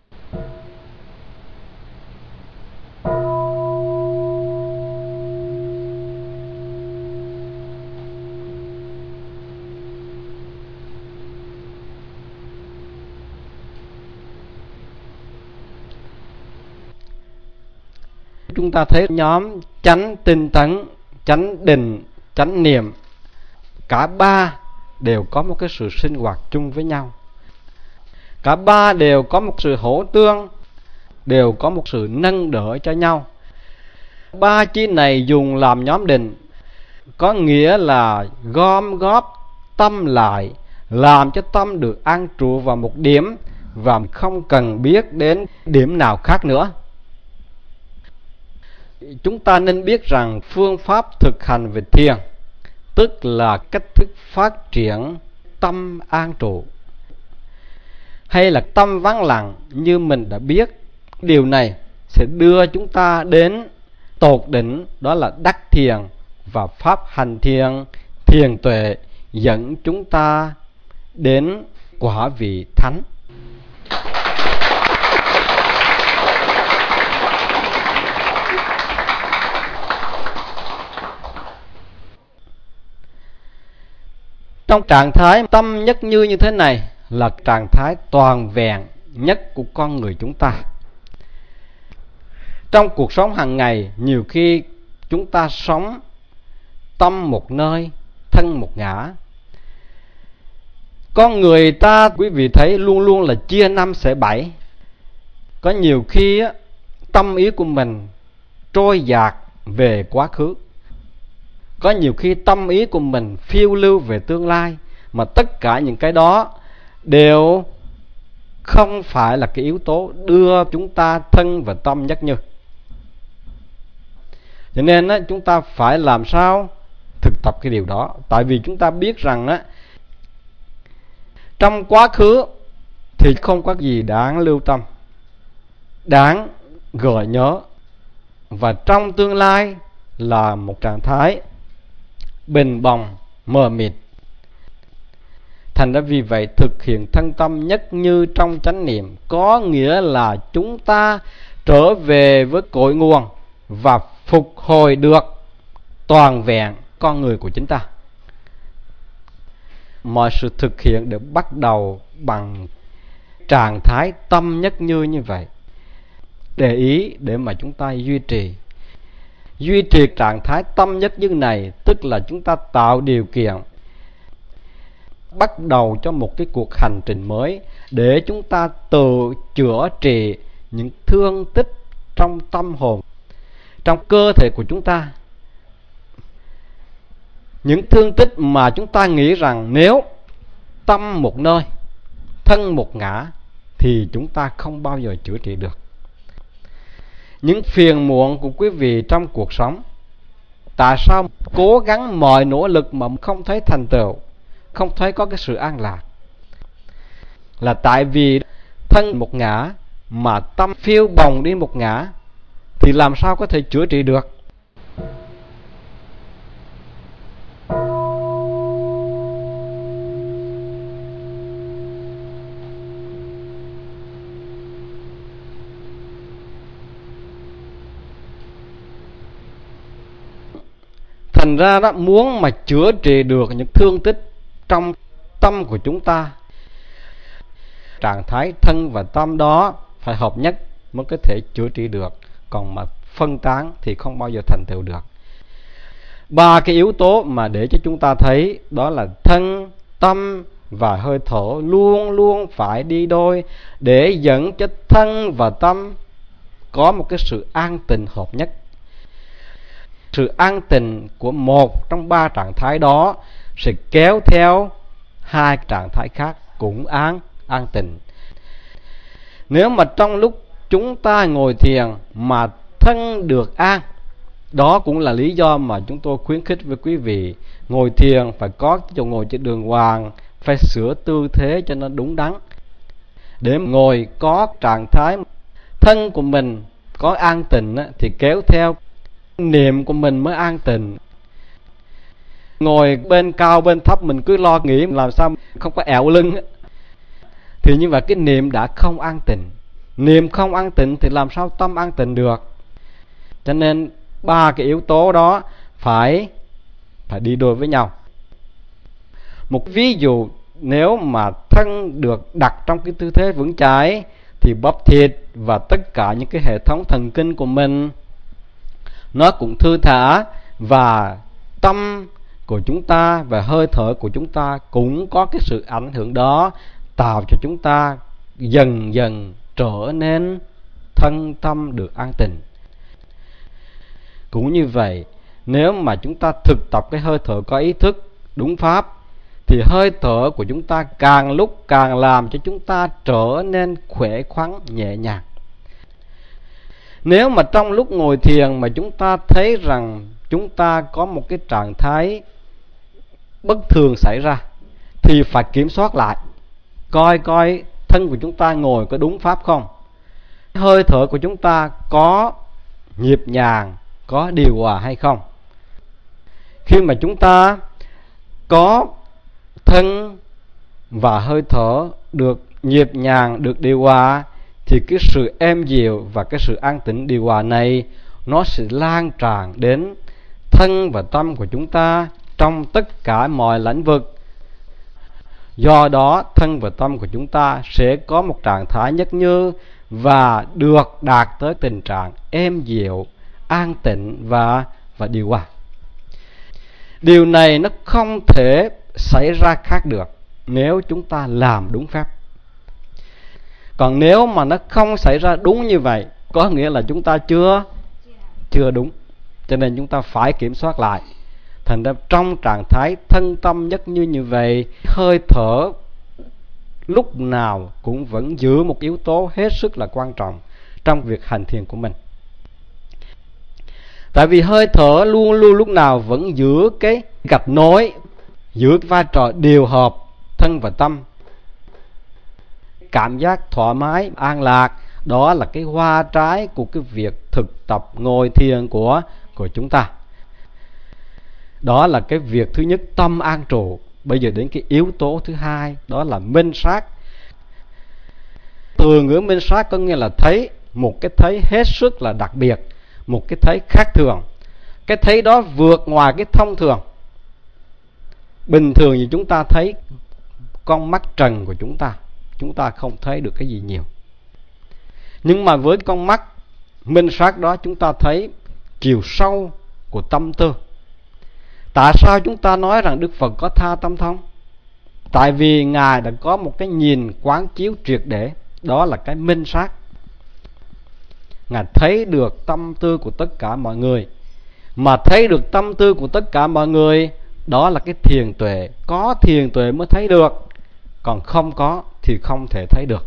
Speaker 1: Chúng ta thấy nhóm chánh tinh tấn, chánh định, chánh niệm, cả 3 đều có một cái sự sinh hoạt chung với nhau. Cả 3 đều có một sự hỗ tương, đều có một sự nâng đỡ cho nhau. 3 chi này dùng làm nhóm định, có nghĩa là gom góp tâm lại, làm cho tâm được an trụ vào một điểm và không cần biết đến điểm nào khác nữa. Chúng ta nên biết rằng phương pháp thực hành về thiền, tức là cách thức phát triển tâm an trụ, hay là tâm vắng lặng, như mình đã biết, điều này sẽ đưa chúng ta đến tột đỉnh, đó là đắc thiền, và pháp hành thiền, thiền tuệ dẫn chúng ta đến quả vị thánh. Trong trạng thái tâm nhất như thế này là trạng thái toàn vẹn nhất của con người chúng ta. Trong cuộc sống hàng ngày, nhiều khi chúng ta sống tâm một nơi, thân một ngã. Con người ta, quý vị thấy, luôn luôn là chia 5 xẻ 7. Có nhiều khi tâm ý của mình trôi dạt về quá khứ, có nhiều khi tâm ý của mình phiêu lưu về tương lai, mà tất cả những cái đó đều không phải là cái yếu tố đưa chúng ta thân và tâm nhất như. Cho nên chúng ta phải làm sao thực tập cái điều đó. Tại vì chúng ta biết rằng trong quá khứ thì không có gì đáng lưu tâm, đáng gợi nhớ, và trong tương lai là một trạng thái bình bồng, mờ mịt. Thành ra vì vậy, thực hiện thân tâm nhất như trong chánh niệm có nghĩa là chúng ta trở về với cội nguồn và phục hồi được toàn vẹn con người của chúng ta. Mọi sự thực hiện được bắt đầu bằng trạng thái tâm nhất như vậy. Để ý để mà chúng ta duy trì trạng thái tâm nhất như này, tức là chúng ta tạo điều kiện bắt đầu cho một cái cuộc hành trình mới để chúng ta tự chữa trị những thương tích trong tâm hồn, trong cơ thể của chúng ta. Những thương tích mà chúng ta nghĩ rằng nếu tâm một nơi, thân một ngã thì chúng ta không bao giờ chữa trị được. Những phiền muộn của quý vị trong cuộc sống, tại sao cố gắng mọi nỗ lực mà không thấy thành tựu, không thấy có cái sự an lạc? Là tại vì thân một ngã mà tâm phiêu bồng đi một ngã, thì làm sao có thể chữa trị được? Thành ra đó, muốn mà chữa trị được những thương tích trong tâm của chúng ta, trạng thái thân và tâm đó phải hợp nhất mới có thể chữa trị được. Còn mà phân tán thì không bao giờ thành tựu được. 3 cái yếu tố mà để cho chúng ta thấy đó là thân, tâm và hơi thở luôn luôn phải đi đôi, để dẫn cho thân và tâm có một cái sự an tịnh hợp nhất. Sự an tịnh của một trong 3 trạng thái đó sẽ kéo theo 2 trạng thái khác cũng an tịnh. Nếu mà trong lúc chúng ta ngồi thiền mà thân được an, đó cũng là lý do mà chúng tôi khuyến khích với quý vị ngồi thiền phải có chỗ ngồi trên đường hoàng, phải sửa tư thế cho nó đúng đắn, để ngồi có trạng thái thân của mình có an tịnh thì kéo theo niệm của mình mới an tịnh. Ngồi bên cao bên thấp mình cứ lo nghĩ làm sao không có ẹo lưng thì như vậy cái niệm đã không an tịnh. Niệm không an tịnh thì làm sao tâm an tịnh được? Cho nên 3 cái yếu tố đó phải đi đôi với nhau. Một ví dụ, nếu mà thân được đặt trong cái tư thế vững chãi thì bắp thịt và tất cả những cái hệ thống thần kinh của mình nó cũng thư thả, và tâm của chúng ta và hơi thở của chúng ta cũng có cái sự ảnh hưởng đó, tạo cho chúng ta dần dần trở nên thân tâm được an tịnh. Cũng như vậy, nếu mà chúng ta thực tập cái hơi thở có ý thức đúng pháp thì hơi thở của chúng ta càng lúc càng làm cho chúng ta trở nên khỏe khoắn nhẹ nhàng. Nếu mà trong lúc ngồi thiền mà chúng ta thấy rằng chúng ta có một cái trạng thái bất thường xảy ra thì phải kiểm soát lại, coi thân của chúng ta ngồi có đúng pháp không, hơi thở của chúng ta có nhịp nhàng, có điều hòa hay không. Khi mà chúng ta có thân và hơi thở được nhịp nhàng, được điều hòa, thì cái sự êm dịu và cái sự an tĩnh điều hòa này nó sẽ lan tràn đến thân và tâm của chúng ta trong tất cả mọi lĩnh vực. Do đó thân và tâm của chúng ta sẽ có một trạng thái nhất như và được đạt tới tình trạng êm dịu, an tịnh và điều hòa. Điều này nó không thể xảy ra khác được nếu chúng ta làm đúng pháp. Còn nếu mà nó không xảy ra đúng như vậy, có nghĩa là chúng ta chưa đúng. Cho nên chúng ta phải kiểm soát lại. Thành ra trong trạng thái thân tâm nhất như vậy, hơi thở lúc nào cũng vẫn giữ một yếu tố hết sức là quan trọng trong việc hành thiền của mình. Tại vì hơi thở luôn luôn lúc nào vẫn giữ cái gạch nối, giữ cái vai trò điều hợp thân và tâm. Cảm giác thoải mái, an lạc, đó là cái hoa trái của cái việc thực tập ngồi thiền của chúng ta. Đó là cái việc thứ nhất, tâm an trụ. Bây giờ đến cái yếu tố thứ hai, đó là minh sát. Từ ngữ minh sát có nghĩa là thấy một cái thấy hết sức là đặc biệt, một cái thấy khác thường. Cái thấy đó vượt ngoài cái thông thường. Bình thường thì chúng ta thấy con mắt trần của chúng ta không thấy được cái gì nhiều. Nhưng mà với con mắt minh sát đó, chúng ta thấy chiều sâu của tâm tư. Tại sao chúng ta nói rằng Đức Phật có tha tâm thông? Tại vì Ngài đã có một cái nhìn quán chiếu triệt để, đó là cái minh sát. Ngài thấy được tâm tư của tất cả mọi người. Mà thấy được tâm tư của tất cả mọi người, đó là cái thiền tuệ. Có thiền tuệ mới thấy được, còn không có thì không thể thấy được.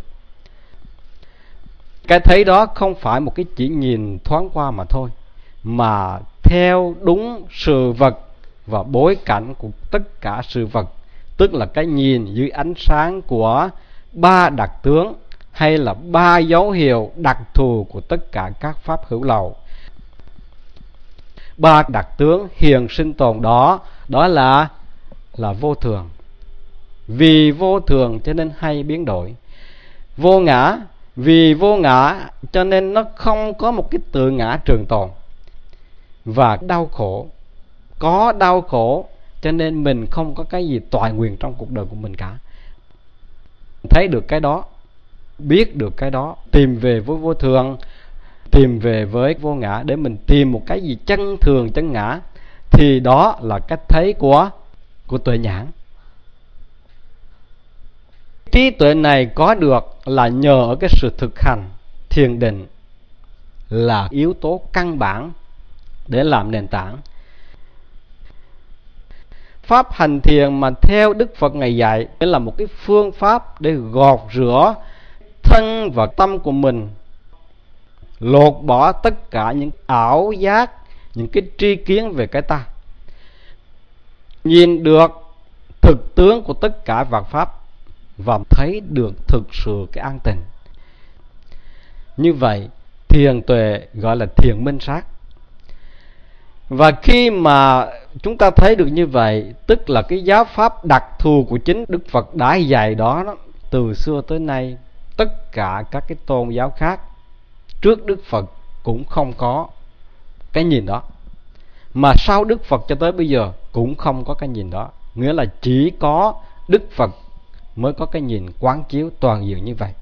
Speaker 1: Cái thấy đó không phải một cái chỉ nhìn thoáng qua mà thôi, mà theo đúng sự vật và bối cảnh của tất cả sự vật. Tức là cái nhìn dưới ánh sáng của ba đặc tướng, hay là ba dấu hiệu đặc thù của tất cả các pháp hữu lậu. Ba đặc tướng hiện sinh tồn đó, đó là vô thường. Vì vô thường cho nên hay biến đổi. Vô ngã, vì vô ngã cho nên nó không có một cái tự ngã trường tồn. Và đau khổ, có đau khổ cho nên mình không có cái gì toại nguyện trong cuộc đời của mình cả. Thấy được cái đó, biết được cái đó, tìm về với vô thường, tìm về với vô ngã để mình tìm một cái gì chân thường, chân ngã, thì đó là cách thấy của tuệ nhãn. Trí tuệ này có được là nhờ ở cái sự thực hành thiền định, là yếu tố căn bản để làm nền tảng. Pháp hành thiền mà theo Đức Phật Ngài dạy là một cái phương pháp để gọt rửa thân và tâm của mình, lột bỏ tất cả những ảo giác, những cái tri kiến về cái ta, nhìn được thực tướng của tất cả vạn pháp và thấy được thực sự cái an tịnh. Như vậy thiền tuệ gọi là thiền minh sát. Và khi mà chúng ta thấy được như vậy, tức là cái giáo pháp đặc thù của chính Đức Phật đã dạy đó, từ xưa tới nay tất cả các cái tôn giáo khác trước Đức Phật cũng không có cái nhìn đó, mà sau Đức Phật cho tới bây giờ cũng không có cái nhìn đó. Nghĩa là chỉ có Đức Phật mới có cái nhìn quán chiếu toàn diện như vậy.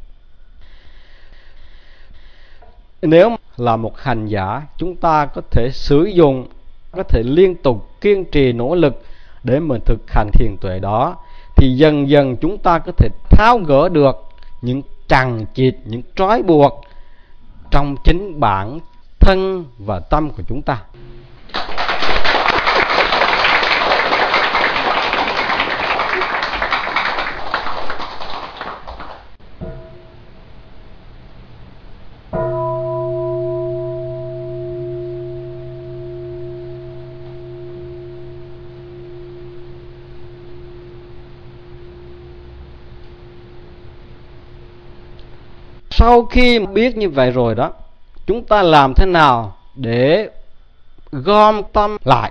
Speaker 1: Nếu là một hành giả, chúng ta có thể sử dụng, có thể liên tục kiên trì nỗ lực để mình thực hành thiền tuệ đó, thì dần dần chúng ta có thể tháo gỡ được những chằng chịt, những trói buộc trong chính bản thân và tâm của chúng ta. Sau khi biết như vậy rồi đó, chúng ta làm thế nào để gom tâm lại,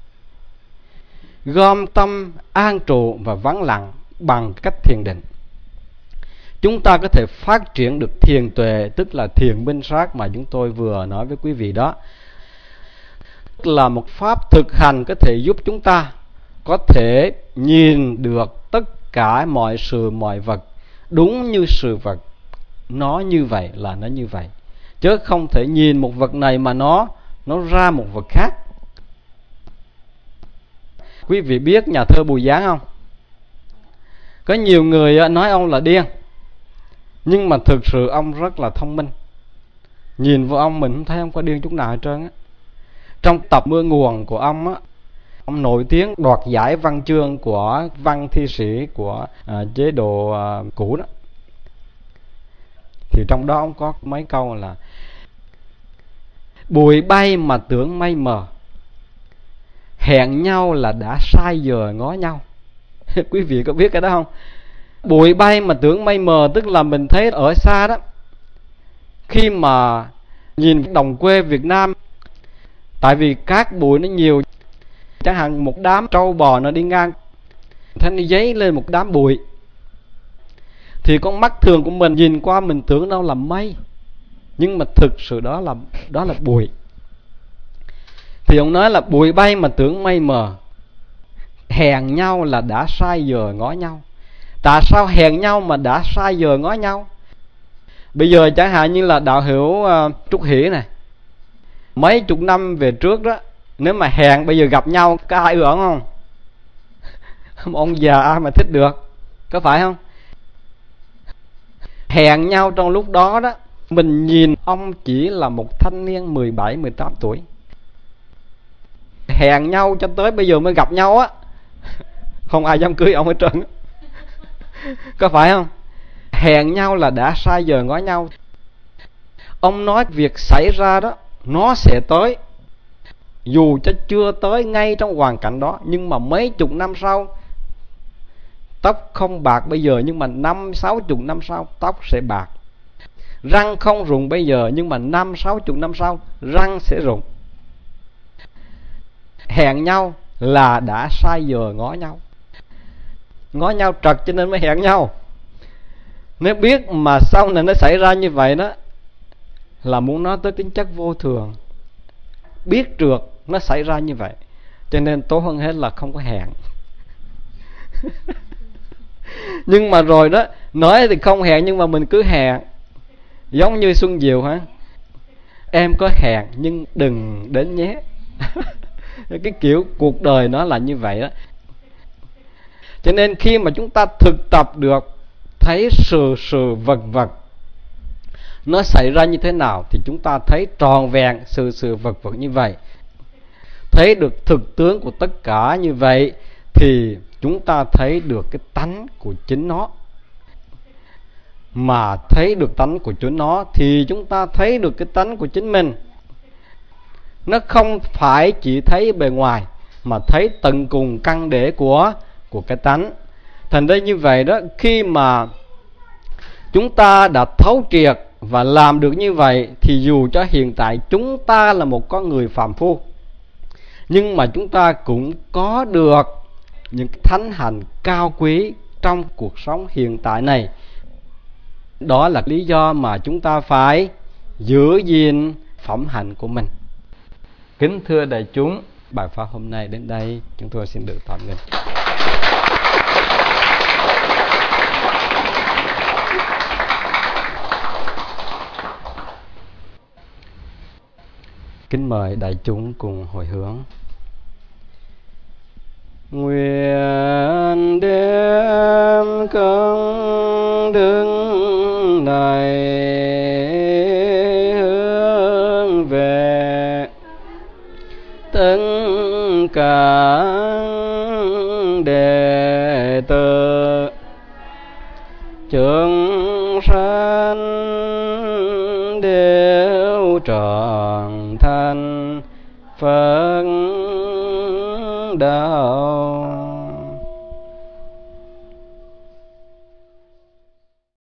Speaker 1: gom tâm an trụ và vắng lặng bằng cách thiền định? Chúng ta có thể phát triển được thiền tuệ, tức là thiền minh sát mà chúng tôi vừa nói với quý vị đó, là một pháp thực hành có thể giúp chúng ta có thể nhìn được tất cả mọi sự mọi vật đúng như sự vật nó như vậy là nó như vậy, chứ không thể nhìn một vật này mà nó ra một vật khác. Quý vị biết nhà thơ Bùi Giáng không? Có nhiều người nói ông là điên, nhưng mà thực sự ông rất là thông minh. Nhìn vào ông mình không thấy ông có điên chút nào hết trơn á. Trong tập Mưa Nguồn của ông á, ông nổi tiếng đoạt giải văn chương của văn thi sĩ của chế độ cũ đó. Thì trong đó ông có mấy câu là: bụi bay mà tưởng mây mờ, hẹn nhau là đã sai giờ ngó nhau. Quý vị có biết cái đó không? Bụi bay mà tưởng mây mờ, tức là mình thấy ở xa đó. Khi mà nhìn đồng quê Việt Nam, tại vì cát bụi nó nhiều, chẳng hạn một đám trâu bò nó đi ngang, thấy nó dấy lên một đám bụi, thì con mắt thường của mình nhìn qua mình tưởng đâu là mây. nhưng mà thực sự đó là bụi. Thì ông nói là bụi bay mà tưởng mây mờ, hẹn nhau là đã sai giờ ngó nhau. Tại sao hẹn nhau mà đã sai giờ ngó nhau? Bây giờ chẳng hạn như là đạo hữu Trúc Hỷ này, mấy chục năm về trước đó, nếu mà hẹn bây giờ gặp nhau, có ai ưa ẩn không? Ông già ai mà thích được, có phải không? Hẹn nhau trong lúc đó đó, mình nhìn ông chỉ là một thanh niên 17-18 tuổi. Hẹn nhau cho tới bây giờ mới gặp nhau á, không ai dám cưới ông hết trơn. Có phải không? Hẹn nhau là đã sai giờ ngó nhau. Ông nói việc xảy ra đó, nó sẽ tới, dù cho chưa tới ngay trong hoàn cảnh đó, nhưng mà mấy chục năm sau, tóc không bạc bây giờ nhưng mà 50-60 năm sau tóc sẽ bạc. Răng không rụng bây giờ nhưng mà 50-60 năm sau răng sẽ rụng. Hẹn nhau là đã sai giờ ngó nhau. Ngó nhau trật cho nên mới hẹn nhau. Nếu biết mà sau này nó xảy ra như vậy đó, là muốn nói tới tính chất vô thường. Biết trượt nó xảy ra như vậy, cho nên tốt hơn hết là không có hẹn. Nhưng mà rồi đó, nói thì không hẹn nhưng mà mình cứ hẹn. Giống như Xuân Diệu hả? Em có hẹn nhưng đừng đến nhé. Cái kiểu cuộc đời nó là như vậy đó. Cho nên khi mà chúng ta thực tập được thấy sự vật vật nó xảy ra như thế nào, thì chúng ta thấy tròn vẹn sự vật vật như vậy, thấy được thực tướng của tất cả như vậy, thì chúng ta thấy được cái tánh của chính nó. Mà thấy được tánh của chính nó thì chúng ta thấy được cái tánh của chính mình. Nó không phải chỉ thấy bề ngoài, mà thấy tận cùng căn để của cái tánh. Thành ra như vậy đó, khi mà chúng ta đã thấu triệt và làm được như vậy, thì dù cho hiện tại chúng ta là một con người phàm phu, nhưng mà chúng ta cũng có được những thánh hạnh cao quý trong cuộc sống hiện tại này. Đó là lý do mà chúng ta phải giữ gìn phẩm hạnh của mình. Kính thưa đại chúng, bài pháp hôm nay đến đây chúng tôi xin được tạm ngưng. Kính mời đại chúng cùng hồi hướng. Nguyện đem công đức này hướng về tất cả đệ tử chúng sanh đều trọn thành Phật đạo.